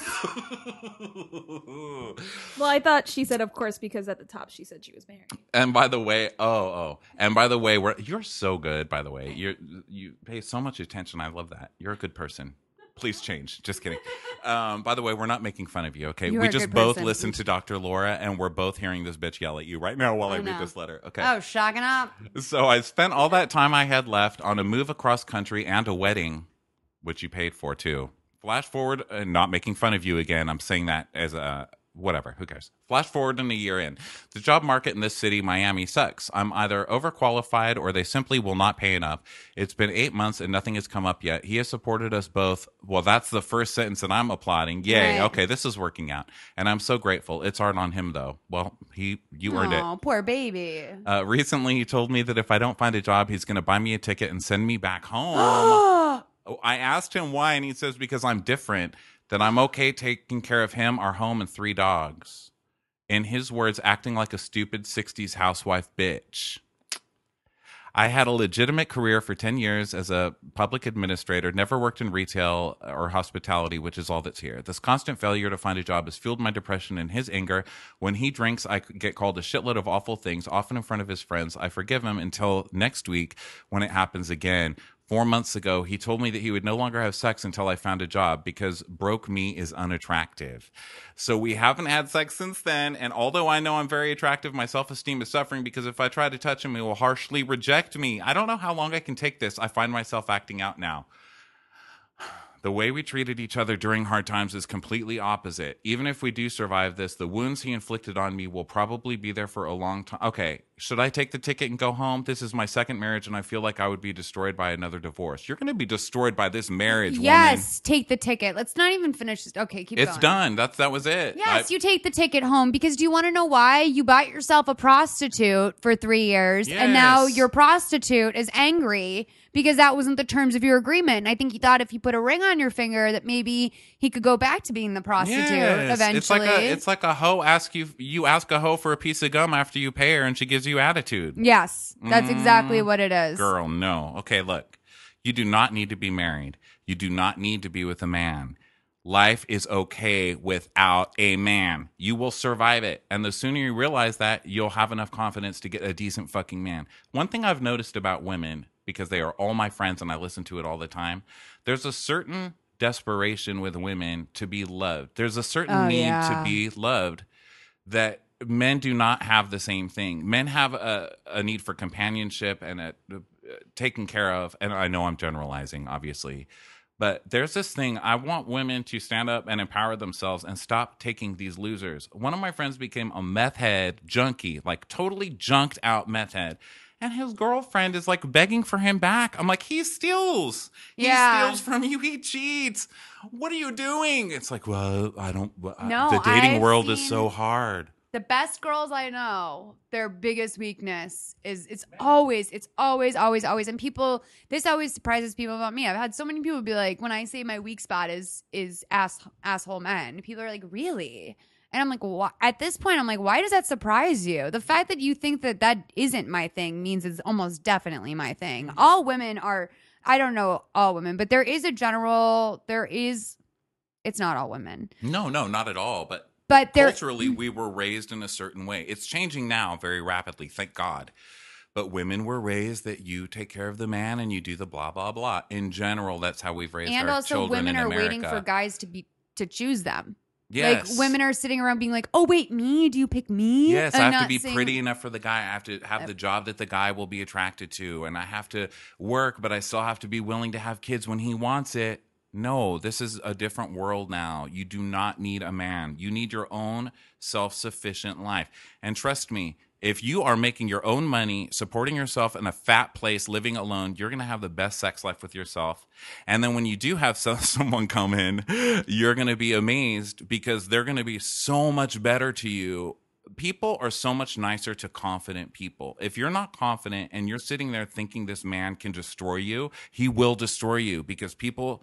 Well, I thought she said, of course, because at the top she said she was married. And by the way, oh, oh, and by the way, we're you're so good. By the way, you you pay so much attention. I love that. You're a good person. Please change. Just kidding. Um, by the way, we're not making fun of you. Okay, You are we a just good both person. listened to Doctor Laura, and we're both hearing this bitch yell at you right now while I, I read know. this letter. Okay. Oh, shocking up. So I spent all that time I had left on a move across country and a wedding, which you paid for too. Flash forward, and not making fun of you again. I'm saying that as a whatever. Who cares? Flash forward in a year in. The job market in this city, Miami, sucks. I'm either overqualified or they simply will not pay enough. It's been eight months and nothing has come up yet. He has supported us both. Well, that's the first sentence that I'm applauding. Yay. Right. Okay, this is working out. And I'm so grateful. It's hard on him though. Well, he you earned it. Oh, poor baby. Uh, recently, he told me that if I don't find a job, he's going to buy me a ticket and send me back home. Oh, I asked him why, and he says because I'm different, that I'm okay taking care of him, our home, and three dogs. In his words, acting like a stupid sixties housewife bitch. I had a legitimate career for ten years as a public administrator, never worked in retail or hospitality, which is all that's here. This constant failure to find a job has fueled my depression and his anger. When he drinks, I get called a shitload of awful things, often in front of his friends. I forgive him until next week when it happens again. Four months ago, he told me that he would no longer have sex until I found a job because broke me is unattractive. So we haven't had sex since then. And although I know I'm very attractive, my self-esteem is suffering because if I try to touch him, he will harshly reject me. I don't know how long I can take this. I find myself acting out now. The way we treated each other during hard times is completely opposite. Even if we do survive this, the wounds he inflicted on me will probably be there for a long time. Okay, should I take the ticket and go home? This is my second marriage, and I feel like I would be destroyed by another divorce. You're going to be destroyed by this marriage, Yes, take the ticket. Let's not even finish this. Okay, keep woman. It's going. done. That's that was it. Yes, I- you take the ticket home because do you want to know why? You bought yourself a prostitute for three years and now Yes. your prostitute is angry because that wasn't the terms of your agreement. And I think he thought if you put a ring on your finger that maybe he could go back to being the prostitute Yes. eventually. It's like a it's like a hoe ask you you ask a hoe for a piece of gum after you pay her and she gives you attitude. Yes, that's exactly Mm, what it is. Girl, no. Okay, look. You do not need to be married. You do not need to be with a man. Life is okay without a man. You will survive it. And the sooner you realize that, you'll have enough confidence to get a decent fucking man. One thing I've noticed about women, because they are all my friends and I listen to it all the time, there's a certain desperation with women to be loved. There's a certain Oh, need yeah. to be loved that men do not have the same thing. Men have a, a need for companionship and a, uh, taken care of. And I know I'm generalizing, obviously. But there's this thing, I want women to stand up and empower themselves and stop taking these losers. One of my friends became a meth head junkie, like totally junked out meth head. And his girlfriend is like begging for him back. I'm like, he steals. He Yeah. steals from you. He cheats. What are you doing? It's like, well, I don't. well, I- No, the dating I've world is seen- so hard. The best girls I know, their biggest weakness is it's always, it's always, always, always. And people, this always surprises people about me. I've had so many people be like, when I say my weak spot is is ass asshole men, people are like, really? And I'm like, why? At this point, I'm like, why does that surprise you? The fact that you think that that isn't my thing means it's almost definitely my thing. All women are, I don't know all women, but there is a general, there is, it's not all women. No, no, not at all. But But there, culturally, we were raised in a certain way. It's changing now very rapidly, thank God. But women were raised that you take care of the man and you do the blah, blah, blah. In general, that's how we've raised and our also children women in are America. waiting for guys to be to choose them. Yes. Like women are sitting around being like, "Oh wait, me? Do you pick me?" Yes, And I have to not be saying- pretty enough for the guy. I have to have Yep. the job that the guy will be attracted to. And I have to work, but I still have to be willing to have kids when he wants it. No, this is a different world now. You do not need a man. You need your own self-sufficient life. And trust me, if you are making your own money, supporting yourself in a fat place, living alone, you're going to have the best sex life with yourself. And then when you do have so, someone come in, you're going to be amazed because they're going to be so much better to you. People are so much nicer to confident people. If you're not confident and you're sitting there thinking this man can destroy you, he will destroy you because people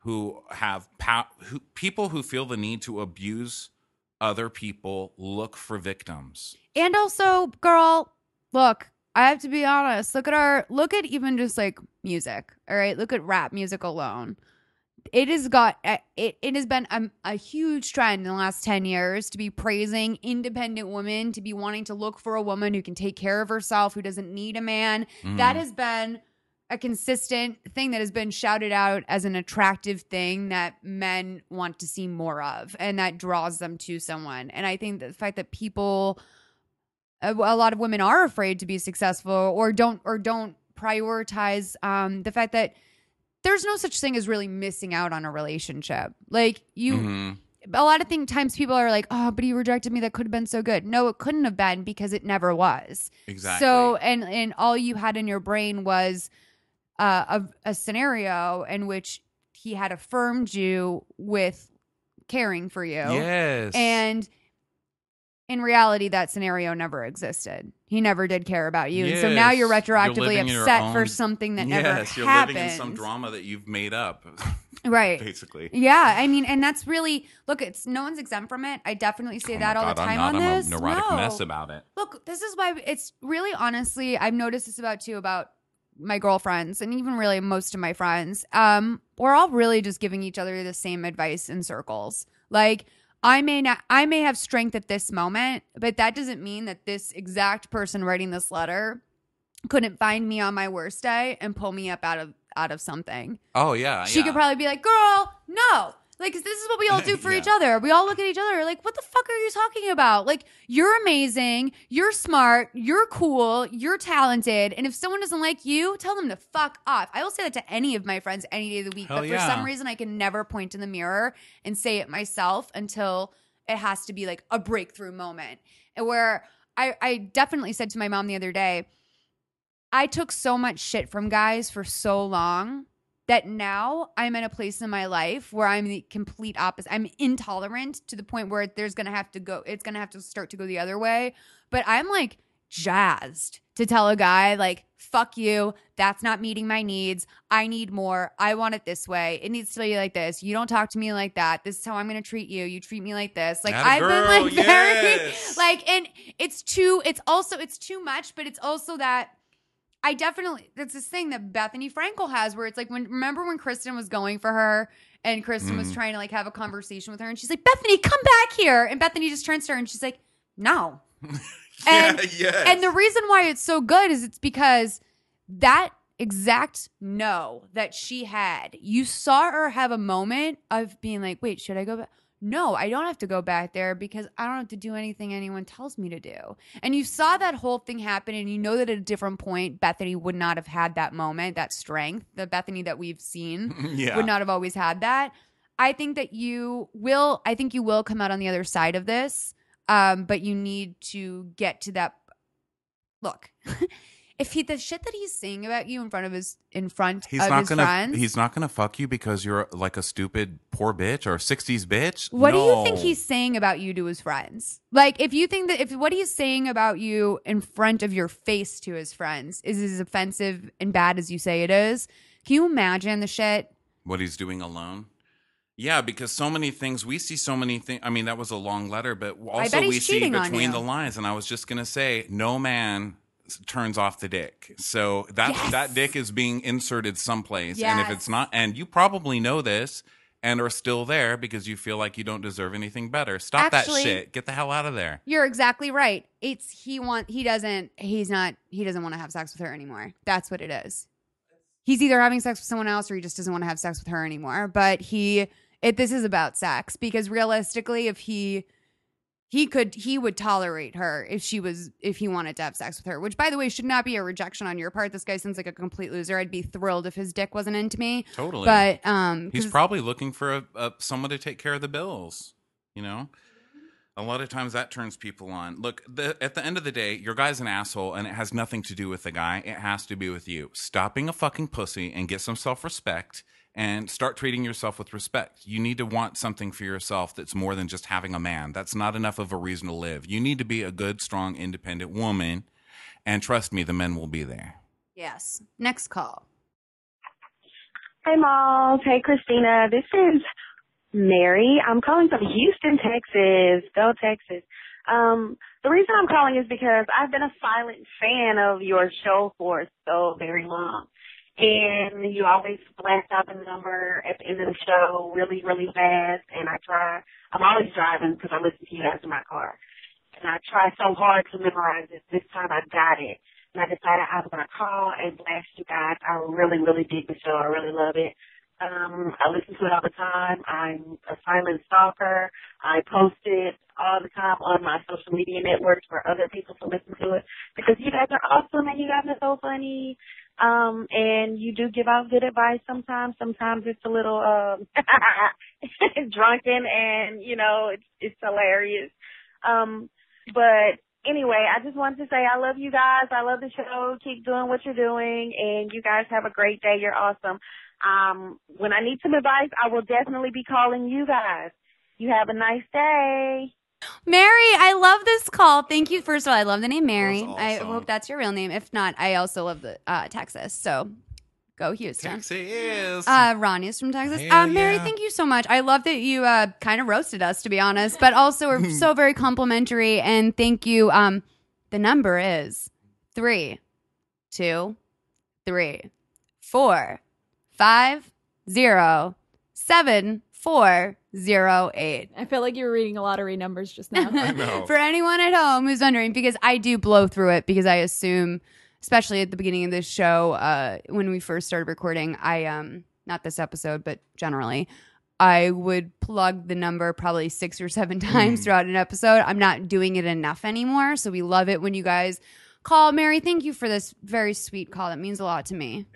who have pow- who, people who feel the need to abuse other people look for victims. And also, girl, look, I have to be honest. Look at our, look at even just like music. All right. Look at rap music alone. It has got, it, it has been a, a huge trend in the last ten years to be praising independent women, to be wanting to look for a woman who can take care of herself, who doesn't need a man. Mm. That has been a consistent thing that has been shouted out as an attractive thing that men want to see more of, and that draws them to someone. And I think the fact that people, a, a lot of women are afraid to be successful or don't or don't prioritize um, the fact that there's no such thing as really missing out on a relationship. Like you, Mm-hmm. a lot of thing, times people are like, oh, but he rejected me. That could have been so good. No, it couldn't have been, because it never was. Exactly. So, and, and all you had in your brain was uh, a, a scenario in which he had affirmed you with caring for you. Yes. And in reality, that scenario never existed. He never did care about you. And so now you're Yes. You're retroactively living in your upset for own- something that yes, never you're happened. living in some drama that you've made up. Right. Basically. Yeah. I mean, and that's really, look, it's no one's exempt from it. I definitely say Oh that my all God, the time I'm on not, this. I'm a neurotic No. mess about it. Look, this is why it's really, honestly, I've noticed this about too, about my girlfriends and even really most of my friends. Um, we're all really just giving each other the same advice in circles. Like, I may not, I may have strength at this moment, but that doesn't mean that this exact person writing this letter couldn't find me on my worst day and pull me up out of out of something. Oh, yeah. She yeah. could probably be like, girl, no. Like, this is what we all do for Yeah. each other. We all look at each other like, what the fuck are you talking about? Like, you're amazing. You're smart. You're cool. You're talented. And if someone doesn't like you, tell them to fuck off. I will say that to any of my friends any day of the week. Hell but for yeah. some reason, I can never point in the mirror and say it myself until it has to be like a breakthrough moment. And where I, I definitely said to my mom the other day, I took so much shit from guys for so long that now I'm in a place in my life where I'm the complete opposite. I'm intolerant to the point where there's going to have to go, it's going to have to start to go the other way. But I'm like jazzed to tell a guy like, fuck you. That's not meeting my needs. I need more. I want it this way. It needs to be like this. You don't talk to me like that. This is how I'm going to treat you. You treat me like this. Like Atta I've girl, been like very yes. like, and it's too, it's also, it's too much, but it's also that I definitely, that's this thing that Bethany Frankel has where it's like, when, remember when Kristen was going for her and Kristen Mm. was trying to like have a conversation with her and she's like, Bethany, come back here. And Bethany just turns to her and she's like, no. And, yes. and the reason why it's so good is it's because that exact no that she had, you saw her have a moment of being like, wait, should I go back? No, I don't have to go back there because I don't have to do anything anyone tells me to do. And you saw that whole thing happen, and you know that at a different point, Bethany would not have had that moment, that strength. The Bethany that we've seen Yeah. would not have always had that. I think that you will, I think you will come out on the other side of this, um, but you need to get to that. Look, if he, the shit that he's saying about you in front of his, in front He's of not his gonna. friends. He's not gonna fuck you because you're like a stupid poor bitch or a sixties bitch. What do No. you think he's saying about you to his friends? Like, if you think that if what he's saying about you in front of your face to his friends is as offensive and bad as you say it is, can you imagine the shit? What he's doing alone? Yeah, because so many things we see. So many things. I mean, that was a long letter, but also bet he's we see cheating on between you. the lines. And I was just gonna say, no man s- turns off the dick. So that Yes. that dick is being inserted someplace, and if Yes. it's not, and you probably know this. And are still there because you feel like you don't deserve anything better. Stop Actually- that shit. Get the hell out of there. You're exactly right. It's he want he doesn't he's not he doesn't want to have sex with her anymore. That's what it is. He's either having sex with someone else or he just doesn't want to have sex with her anymore. But he it this is about sex because realistically, if he he could he would tolerate her if she was if he wanted to have sex with her, which by the way should not be a rejection on your part. This guy seems like a complete loser. I'd be thrilled if his dick wasn't into me. Totally. But um He's 'cause- probably looking for a, a someone to take care of the bills. You know, a lot of times that turns people on. Look, the, at the end of the day, your guy's an asshole, and it has nothing to do with the guy. It has to be with you. Stop being a fucking pussy and get some self respect. And start treating yourself with respect. You need to want something for yourself that's more than just having a man. That's not enough of a reason to live. You need to be a good, strong, independent woman. And trust me, the men will be there. Yes. Next call. Hey, Malls. Hey, Christina. This is Mary. I'm calling from Houston, Texas. Go, Texas. Um, the reason I'm calling is because I've been a silent fan of your show for so very long. And you always blast out the number at the end of the show really, really fast. And I try, I'm always driving because I listen to you guys in my car. And I try so hard to memorize it. This time I got it. And I decided I was going to call and blast you guys. I really, really dig the show. I really love it. Um, I listen to it all the time. I'm a silent stalker. I post it all the time on my social media networks for other people to listen to it because you guys are awesome and you guys are so funny. Um, and you do give out good advice sometimes. Sometimes it's a little um, drunken and, you know, it's, it's hilarious. Um, but anyway, I just wanted to say I love you guys. I love the show. Keep doing what you're doing, and you guys have a great day. You're awesome. Um, when I need some advice, I will definitely be calling you guys. You have a nice day. Mary, I love this call. Thank you. First of all, I love the name Mary. That was I awesome. hope that's your real name. If not, I also love the uh, Texas. So go Houston. Texas. Uh, Ronnie's from Texas. Hell Uh, Mary, yeah. thank you so much. I love that you uh, kind of roasted us, to be honest, but also are so very complimentary. And thank you. Um, the number is three, two, three, four, five, zero, seven, four, zero, eight. I feel like you were reading lottery numbers just now. I know. For anyone at home who's wondering, because I do blow through it, because I assume, especially at the beginning of this show, uh, when we first started recording, I um not this episode, but generally, I would plug the number probably six or seven times Mm. throughout an episode. I'm not doing it enough anymore, so we love it when you guys call. Mary, thank you for this very sweet call. That means a lot to me.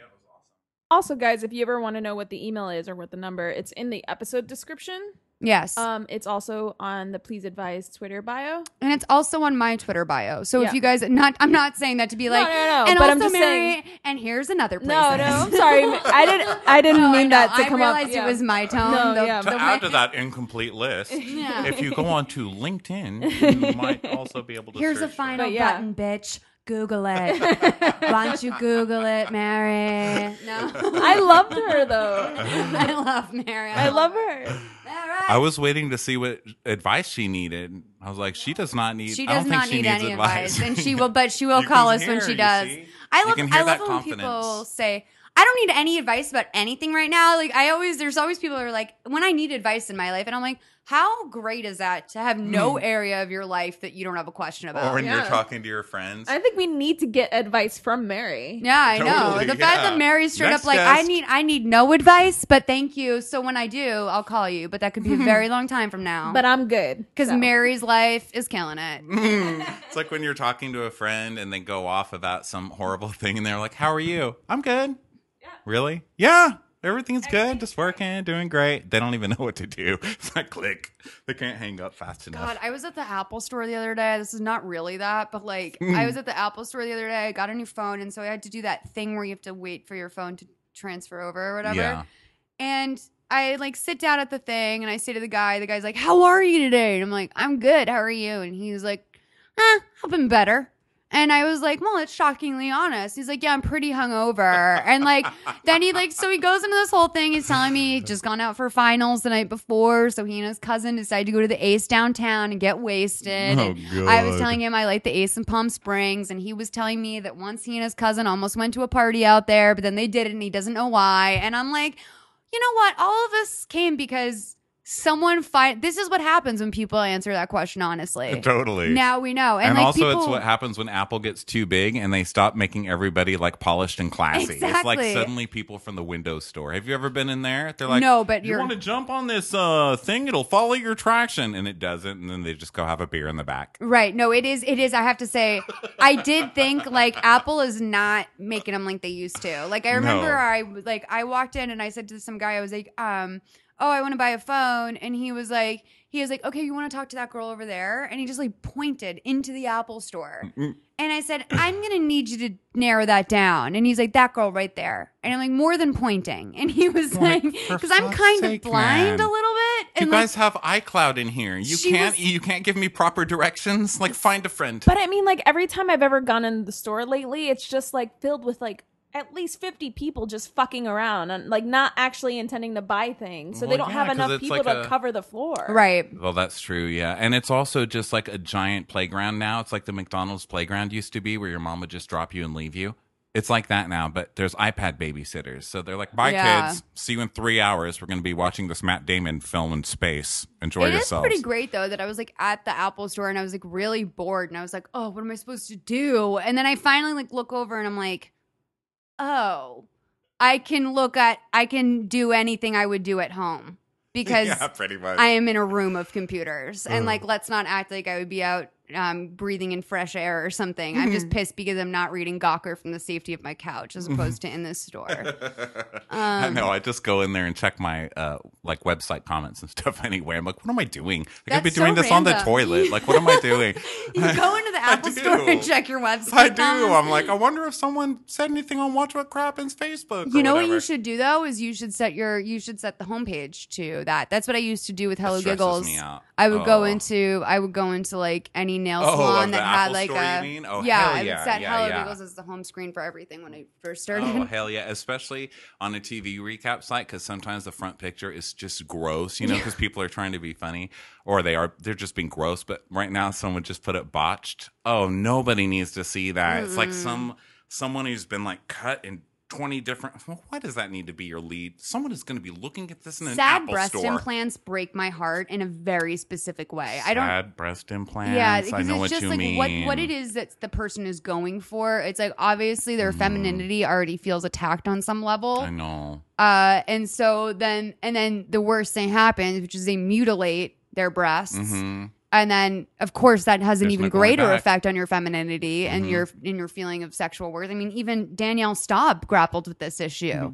Also, guys, if you ever want to know what the email is or what the number, it's in the episode description. Yes. Um, it's also on the Please Advise Twitter bio. And it's also on my Twitter bio. So Yeah. if you guys not, I'm not saying that to be like, no, no, and but also I'm just Mary, saying. and here's another place. No, no, I'm sorry. I didn't. I didn't No, I mean know. that to I come up. realized yeah. it was my tone. No, The- yeah. To the add way- to that incomplete list, Yeah. if you go on to LinkedIn, you might also be able to Here's a search for it. final But yeah. button, bitch. Google it. Why don't you Google it, Mary? No. I loved her though. I love Mary. I love her. All right. I was waiting to see what advice she needed. I was like, she does not need. She I does don't not think she need needs any advice. advice, and she will. But she will You call can us when hear, she you does. see? I You love. can hear I love that when people confidence. say, "I don't need any advice about anything right now." Like I always, there's always people who are like, when I need advice in my life, and I'm like, how great is that to have no area of your life that you don't have a question Or about? when Yeah. you're talking to your friends. I think we need to get advice from Mary. Yeah, I know. Totally, The fact yeah. that Mary's straight Next up like, I guest. need I need no advice, but thank you. So when I do, I'll call you. But that could be a very long time from now. But I'm good. Because so. Mary's life is killing it. It's like when you're talking to a friend and they go off about some horrible thing and they're like, how are you? I'm good. Yeah. Really? Yeah. Everything's good. Just working, doing great. They don't even know what to do. It's like click. They can't hang up fast enough. God, I was at the Apple store the other day. This is not really that, but like I was at the Apple store the other day. I got a new phone, and so I had to do that thing where you have to wait for your phone to transfer over or whatever. Yeah. And I like sit down at the thing, and I say to the guy, the guy's like, "How are you today?" And I'm like, "I'm good. How are you?" And he's like, "Eh, I've been better." And I was like, well, it's shockingly honest. He's like, yeah, I'm pretty hungover. And like, then he like, so he goes into this whole thing. He's telling me he'd just gone out for finals the night before. So he and his cousin decided to go to the Ace downtown and get wasted. Oh, And I was God. telling him I like the Ace in Palm Springs. And he was telling me that once he and his cousin almost went to a party out there, but then they didn't and he doesn't know why. And I'm like, you know what? All of this came because someone find this is what happens when people answer that question honestly. Totally. Now we know. And, And like, also, people, it's what happens when Apple gets too big and they stop making everybody like polished and classy. It's like Exactly. suddenly people from the Windows store. Have you ever been in there? They're like, No, but you you're- want to jump on this uh, thing? It'll follow your traction, and it doesn't. And then they just go have a beer in the back. Right. No, it is. It is. I have to say, I did think like Apple is not making them like they used to. Like I remember No. I like I walked in and I said to some guy, I was like, um, oh, I want to buy a phone. And he was like, he was like, okay, you want to talk to that girl over there? And he just like pointed into the Apple store. And I said, I'm going to need you to narrow that down. And he's like, that girl right there. And I'm like, more than pointing. And he was Like, like, for because I'm fuck's kind of sake, blind man. a little bit. You And like, guys have iCloud in here. You She can't. was- You can't give me proper directions. Like find a friend. But I mean, like every time I've ever gone in the store lately, it's just like filled with like at least fifty people just fucking around and like not actually intending to buy things. So Well, they don't yeah, have 'cause enough it's people like to a- cover the floor. Right. Well, that's true, yeah. And it's also just like a giant playground now. It's like the McDonald's playground used to be where your mom would just drop you and leave you. It's like that now, but there's iPad babysitters. So they're like, bye, Yeah. kids. See you in three hours. We're going to be watching this Matt Damon film in space. Enjoy It is yourselves. pretty great though that I was like at the Apple store and I was like really bored and I was like, oh, what am I supposed to do? And then I finally like look over and I'm like, oh, I can look at, I can do anything I would do at home because Yeah, pretty much. I am in a room of computers and like let's not act like I would be out um, breathing in fresh air or something. I'm just pissed because I'm not reading Gawker from the safety of my couch as opposed to in this store. I Um, know. I just go in there and check my uh, like website comments and stuff anyway. I'm like, what am I doing? I could be That's so doing this on the random. toilet. Like, what am I doing? You go into the I Apple do. store and check your website. I do. comments. I'm like, I wonder if someone said anything on Watch What Crappens Facebook. Or You know what whatever. you should do though is you should set your you should set the homepage to that. That's what I used to do with Hello stresses Giggles. me out. I would go Oh. into I would go into like any nail Oh, salon of that the had Apple like store, a you mean? Oh, yeah. hell I would yeah, set yeah, Hello yeah. Giggles as the home screen for everything when I first started. Oh, hell yeah. Especially on a T V recap site because sometimes the front picture is just gross, you know, because people are trying to be funny or they are, they're just being gross. But right now, someone just put it botched. Oh, nobody needs to see that. It's like some someone who's been like cut in twenty different. Well, why does that need to be your lead? Someone is going to be looking at this in an Sad Apple breast store. implants break my heart in a very specific way. I don't Sad breast implants. Yeah, I because know it's what just you like mean. what what it is that the person is going for. It's like obviously their femininity already feels attacked on some level. I know. Uh, and so then and then the worst thing happens, which is they mutilate their breasts. hmm And then, of course, that has an There's even no going greater back. effect on your femininity and Mhm. your in your feeling of sexual worth. I mean, even Danielle Staub grappled with this issue. Um,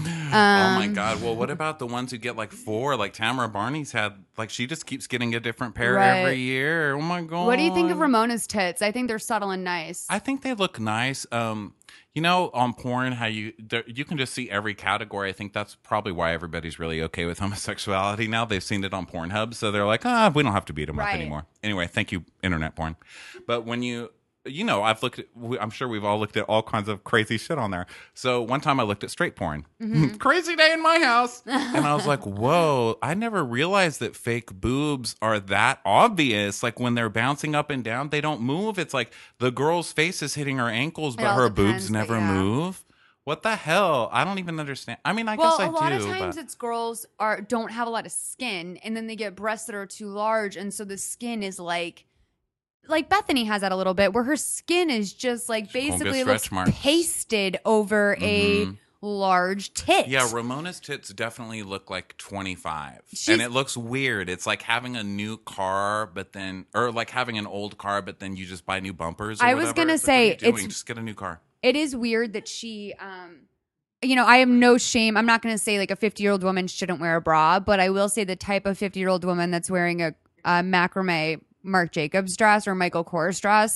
oh my God. Well, what about the ones who get like four? Like Tamara Barney's had, like, she just keeps getting a different pair Right. every year. Oh my God. What do you think of Ramona's tits? I think they're subtle and nice. I think they look nice. Um, you know, on porn, how you there, you can just see every category. I think that's probably why everybody's really okay with homosexuality now. They've seen it on Pornhub, so they're like, ah, we don't have to beat them Right. up anymore. Anyway, thank you, internet porn. But when you you know, I've looked at, we- I'm sure we've all looked at all kinds of crazy shit on there. So one time I looked at straight porn. Mm-hmm. Crazy day in my house. And I was like, whoa, I never realized that fake boobs are that obvious. Like when they're bouncing up and down, they don't move. It's like the girl's face is hitting her ankles, It but all her depends, boobs but never yeah. move. What the hell? I don't even understand. I mean, I well, guess I a lot do. of times but... it's girls are don't have a lot of skin, and then they get breasts that are too large, and so the skin is like, like Bethany has that a little bit, where her skin is just like She won't get basically looks stretch marks. pasted over a Mhm. large tit. Yeah, Ramona's tits definitely look like twenty-five. She's- and it looks weird. It's like having a new car, but then, or like having an old car, but then you just buy new bumpers. Or I was whatever. gonna It's like, what are say, you doing? it's- just get a new car. It is weird that she, um, you know, I have no shame. I'm not going to say like a fifty year old woman shouldn't wear a bra, but I will say the type of fifty year old woman that's wearing a, a macrame Marc Jacobs dress or Michael Kors dress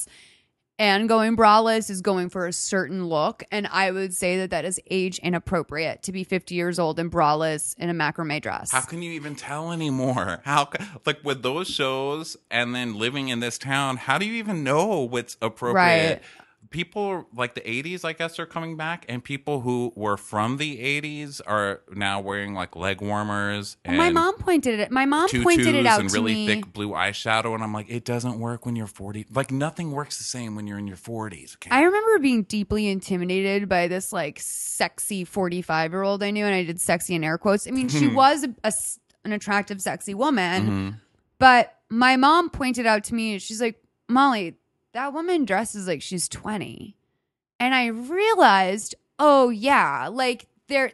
and going braless is going for a certain look. And I would say that that is age inappropriate to be fifty years old and braless in a macrame dress. How can you even tell anymore? How ca- like with those shows and then living in this town, how do you even know what's appropriate? Right. People like the eighties, I guess, are coming back, and people who were from the eighties are now wearing like leg warmers. And my mom pointed it. My mom tutus pointed it out and to really me. thick blue eyeshadow, and I'm like, it doesn't work when you're forty. Like nothing works the same when you're in your forties. Okay? I remember being deeply intimidated by this like sexy forty-five year old I knew, and I did sexy in air quotes. I mean, she was a, a s- an attractive, sexy woman, Mhm. but my mom pointed out to me, she's like, Molly, that woman dresses like she's twenty. And I realized, oh yeah, like there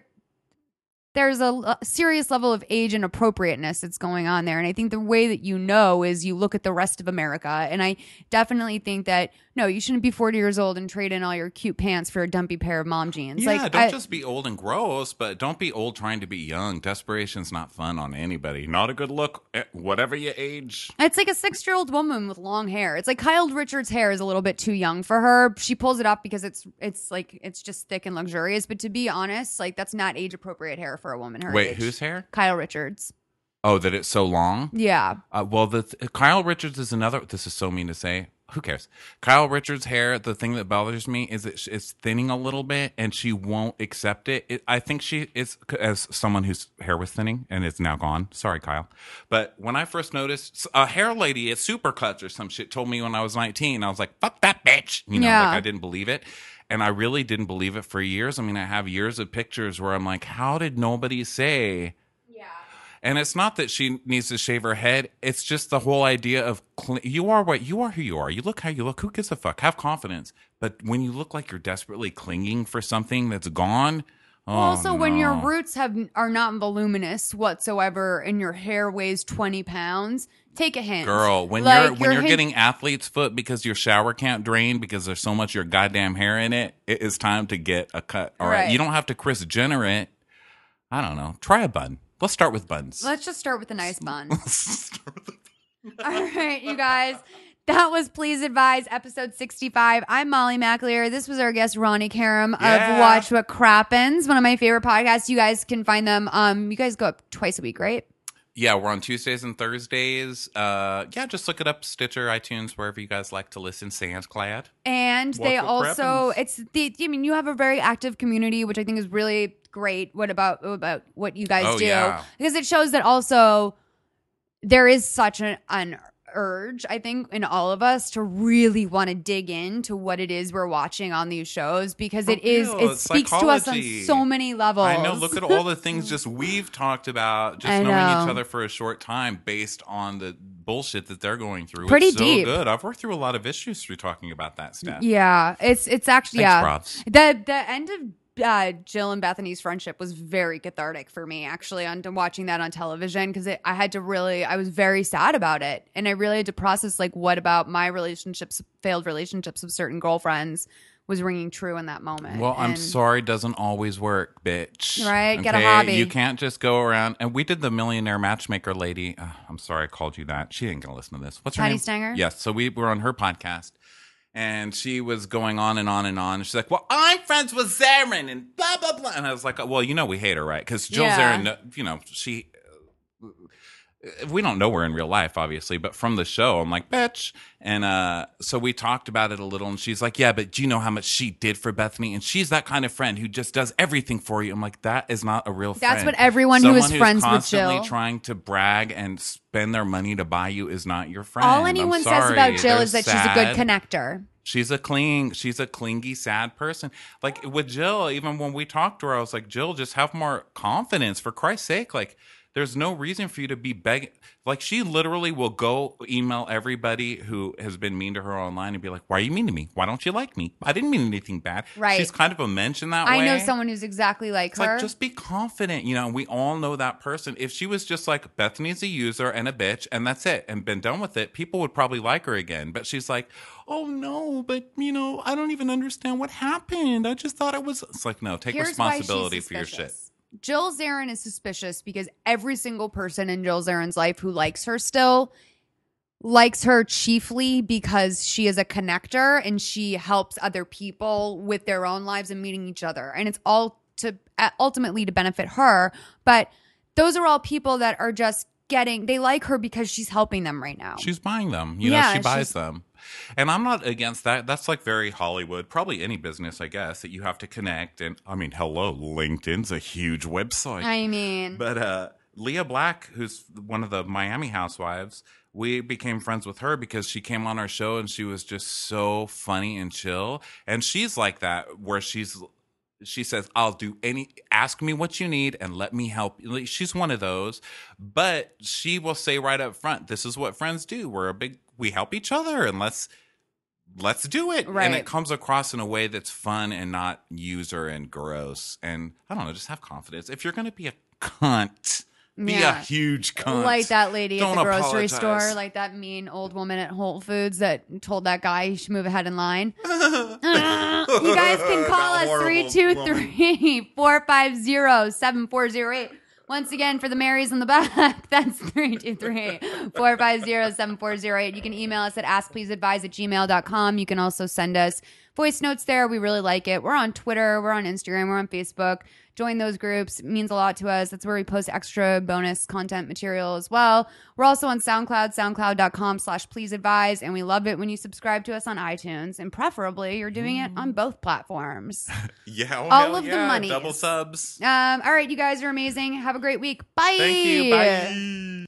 there's a l- serious level of age inappropriateness that's going on there. And I think the way that you know is you look at the rest of America. And I definitely think that, no, you shouldn't be forty years old and trade in all your cute pants for a dumpy pair of mom jeans. Yeah, like, don't I- just be old and gross, but don't be old trying to be young. Desperation's not fun on anybody. Not a good look, eh, whatever you age. It's like a six-year-old woman with long hair. It's like Kyle Richards' hair is a little bit too young for her. She pulls it up because it's it's like it's just thick and luxurious. But to be honest, like that's not age-appropriate hair for a woman her Wait, age. whose hair? Kyle Richards. Oh, that it's so long? Yeah. Uh, well, the th- Kyle Richards is another. This is so mean to say. who cares? Kyle Richards' hair, the thing that bothers me is that it's thinning a little bit and she won't accept it. it. I think she is, as someone whose hair was thinning and it's now gone. Sorry, Kyle. But when I first noticed, a hair lady at Supercuts or some shit told me when I was nineteen, I was like, fuck that bitch. You know, Yeah. like I didn't believe it. And I really didn't believe it for years. I mean, I have years of pictures where I'm like, how did nobody say? Yeah. And it's not that she needs to shave her head. It's just the whole idea of cl- you are what you are, who you are. You look how you look. Who gives a fuck? Have confidence. But when you look like you're desperately clinging for something that's gone, oh, Also, when your no. roots have are not voluminous whatsoever and your hair weighs twenty pounds, take a hint. Girl, when Like, you're when your you're hint- getting athlete's foot because your shower can't drain because there's so much of your goddamn hair in it, it is time to get a cut. All right. Right. You don't have to Kris Jenner it. I don't know. Try a bun. Let's start with buns. Let's just start with a nice bun. All right, you guys. That was Please Advise, episode sixty-five. I'm Molly McAleer. This was our guest, Ronnie Karam Yeah. of Watch What Crappens, one of my favorite podcasts. You guys can find them. Um, you guys go up twice a week, right? Yeah, we're on Tuesdays and Thursdays. Uh, yeah, just look it up, Stitcher, iTunes, wherever you guys like to listen. SoundCloud. And Watch they What also, Crappens. it's the, I mean, you have a very active community, which I think is really great. What about, about what you guys Oh, do? yeah. Because it shows that also there is such an, an urge, I think, in all of us to really want to dig into what it is we're watching on these shows because it For is, real, it it's speaks to us on psychology. so many levels. I know. Look at all the things just we've talked about, just I knowing know. each other for a short time based on the bullshit that they're going through. Pretty it's so deep. good. I've worked through a lot of issues through talking about that stuff. Yeah, it's it's actually Thanks, yeah. props. The the end of uh, Jill and Bethany's friendship was very cathartic for me, actually, on watching that on television because I had to really, I was very sad about it, and I really had to process like what about my relationships, failed relationships with certain girlfriends, was ringing true in that moment. Well, I'm And- sorry, doesn't always work, bitch. Right, get a hobby. You can't just go around. And we did the millionaire matchmaker lady. Uh, I'm sorry I called you that. She ain't gonna listen to this. What's her Patty name? Stanger? Yes. So we were on her podcast, and she was going on and on and on. She's like, "Well, I'm friends with Zarin and blah blah blah." And I was like, "Well, you know, we hate her, right? Because Jill Yeah. Zarin, you know, she." We don't know her in real life, obviously, but from the show, I'm like, bitch. And uh, so we talked about it a little, and she's like, yeah, but do you know how much she did for Bethany? And she's that kind of friend who just does everything for you. I'm like, that is not a real friend. That's what everyone who is Someone who's friends with constantly Jill- trying to brag and spend their money to buy you is not your friend. all I'm anyone says sorry. about Jill They're is that she's a good sad. connector. She's a cling. She's a clingy, sad person. Like with Jill, even when we talked to her, I was like, Jill, just have more confidence for Christ's sake. Like, there's no reason for you to be begging. Like, she literally will go email everybody who has been mean to her online and be like, why are you mean to me? Why don't you like me? I didn't mean anything bad. Right. She's kind of a mensch in that I way. know someone who's exactly like It's her. like, just be confident. You know, we all know that person. If she was just like, Bethany's a user and a bitch, and that's it, and been done with it, people would probably like her again. But she's like, oh, no, but, you know, I don't even understand what happened. I just thought it was. It's like, no, take Here's why she's responsibility for your shit. suspicious. Jill Zarin is suspicious because every single person in Jill Zarin's life who likes her still likes her chiefly because she is a connector and she helps other people with their own lives and meeting each other. And it's all to uh, ultimately to benefit her. But those are all people that are just getting, they like her because she's helping them right now. She's buying them. You Yeah, know, she buys she's- them. And I'm not against that. That's like very Hollywood, probably any business, I guess, that you have to connect. And I mean, hello, LinkedIn's a huge website. I mean, But uh, Leah Black, who's one of the Miami housewives, we became friends with her because she came on our show and she was just so funny and chill. And she's like that, where she's she says, I'll do any, ask me what you need and let me help. She's one of those. But she will say right up front, this is what friends do. We're a big, we help each other and let's let's do it. Right. And it comes across in a way that's fun and not user and gross. And I don't know, just have confidence. If you're going to be a cunt, be Yeah. a huge cunt. like that lady Don't at the grocery apologize. store, like that mean old woman at Whole Foods that told that guy he should move ahead in line. Uh, you guys can call That us horrible three two three, four five zero, seven four zero eight. Once again, for the Marys in the back, that's three two three, four five zero, seven four zero eight. You can email us at askpleaseadvise at gmail dot com. You can also send us voice notes there. We really like it. We're on Twitter. We're on Instagram. We're on Facebook. Join those groups. It means a lot to us. That's where we post extra bonus content material as well. We're also on SoundCloud, soundcloud.com slash please advise. And we love it when you subscribe to us on iTunes. And preferably, you're doing it on both platforms. Yeah. Oh, All hell of the yeah. money. Double subs. Um, all right, you guys are amazing. Have a great week. Bye. Thank you. Bye.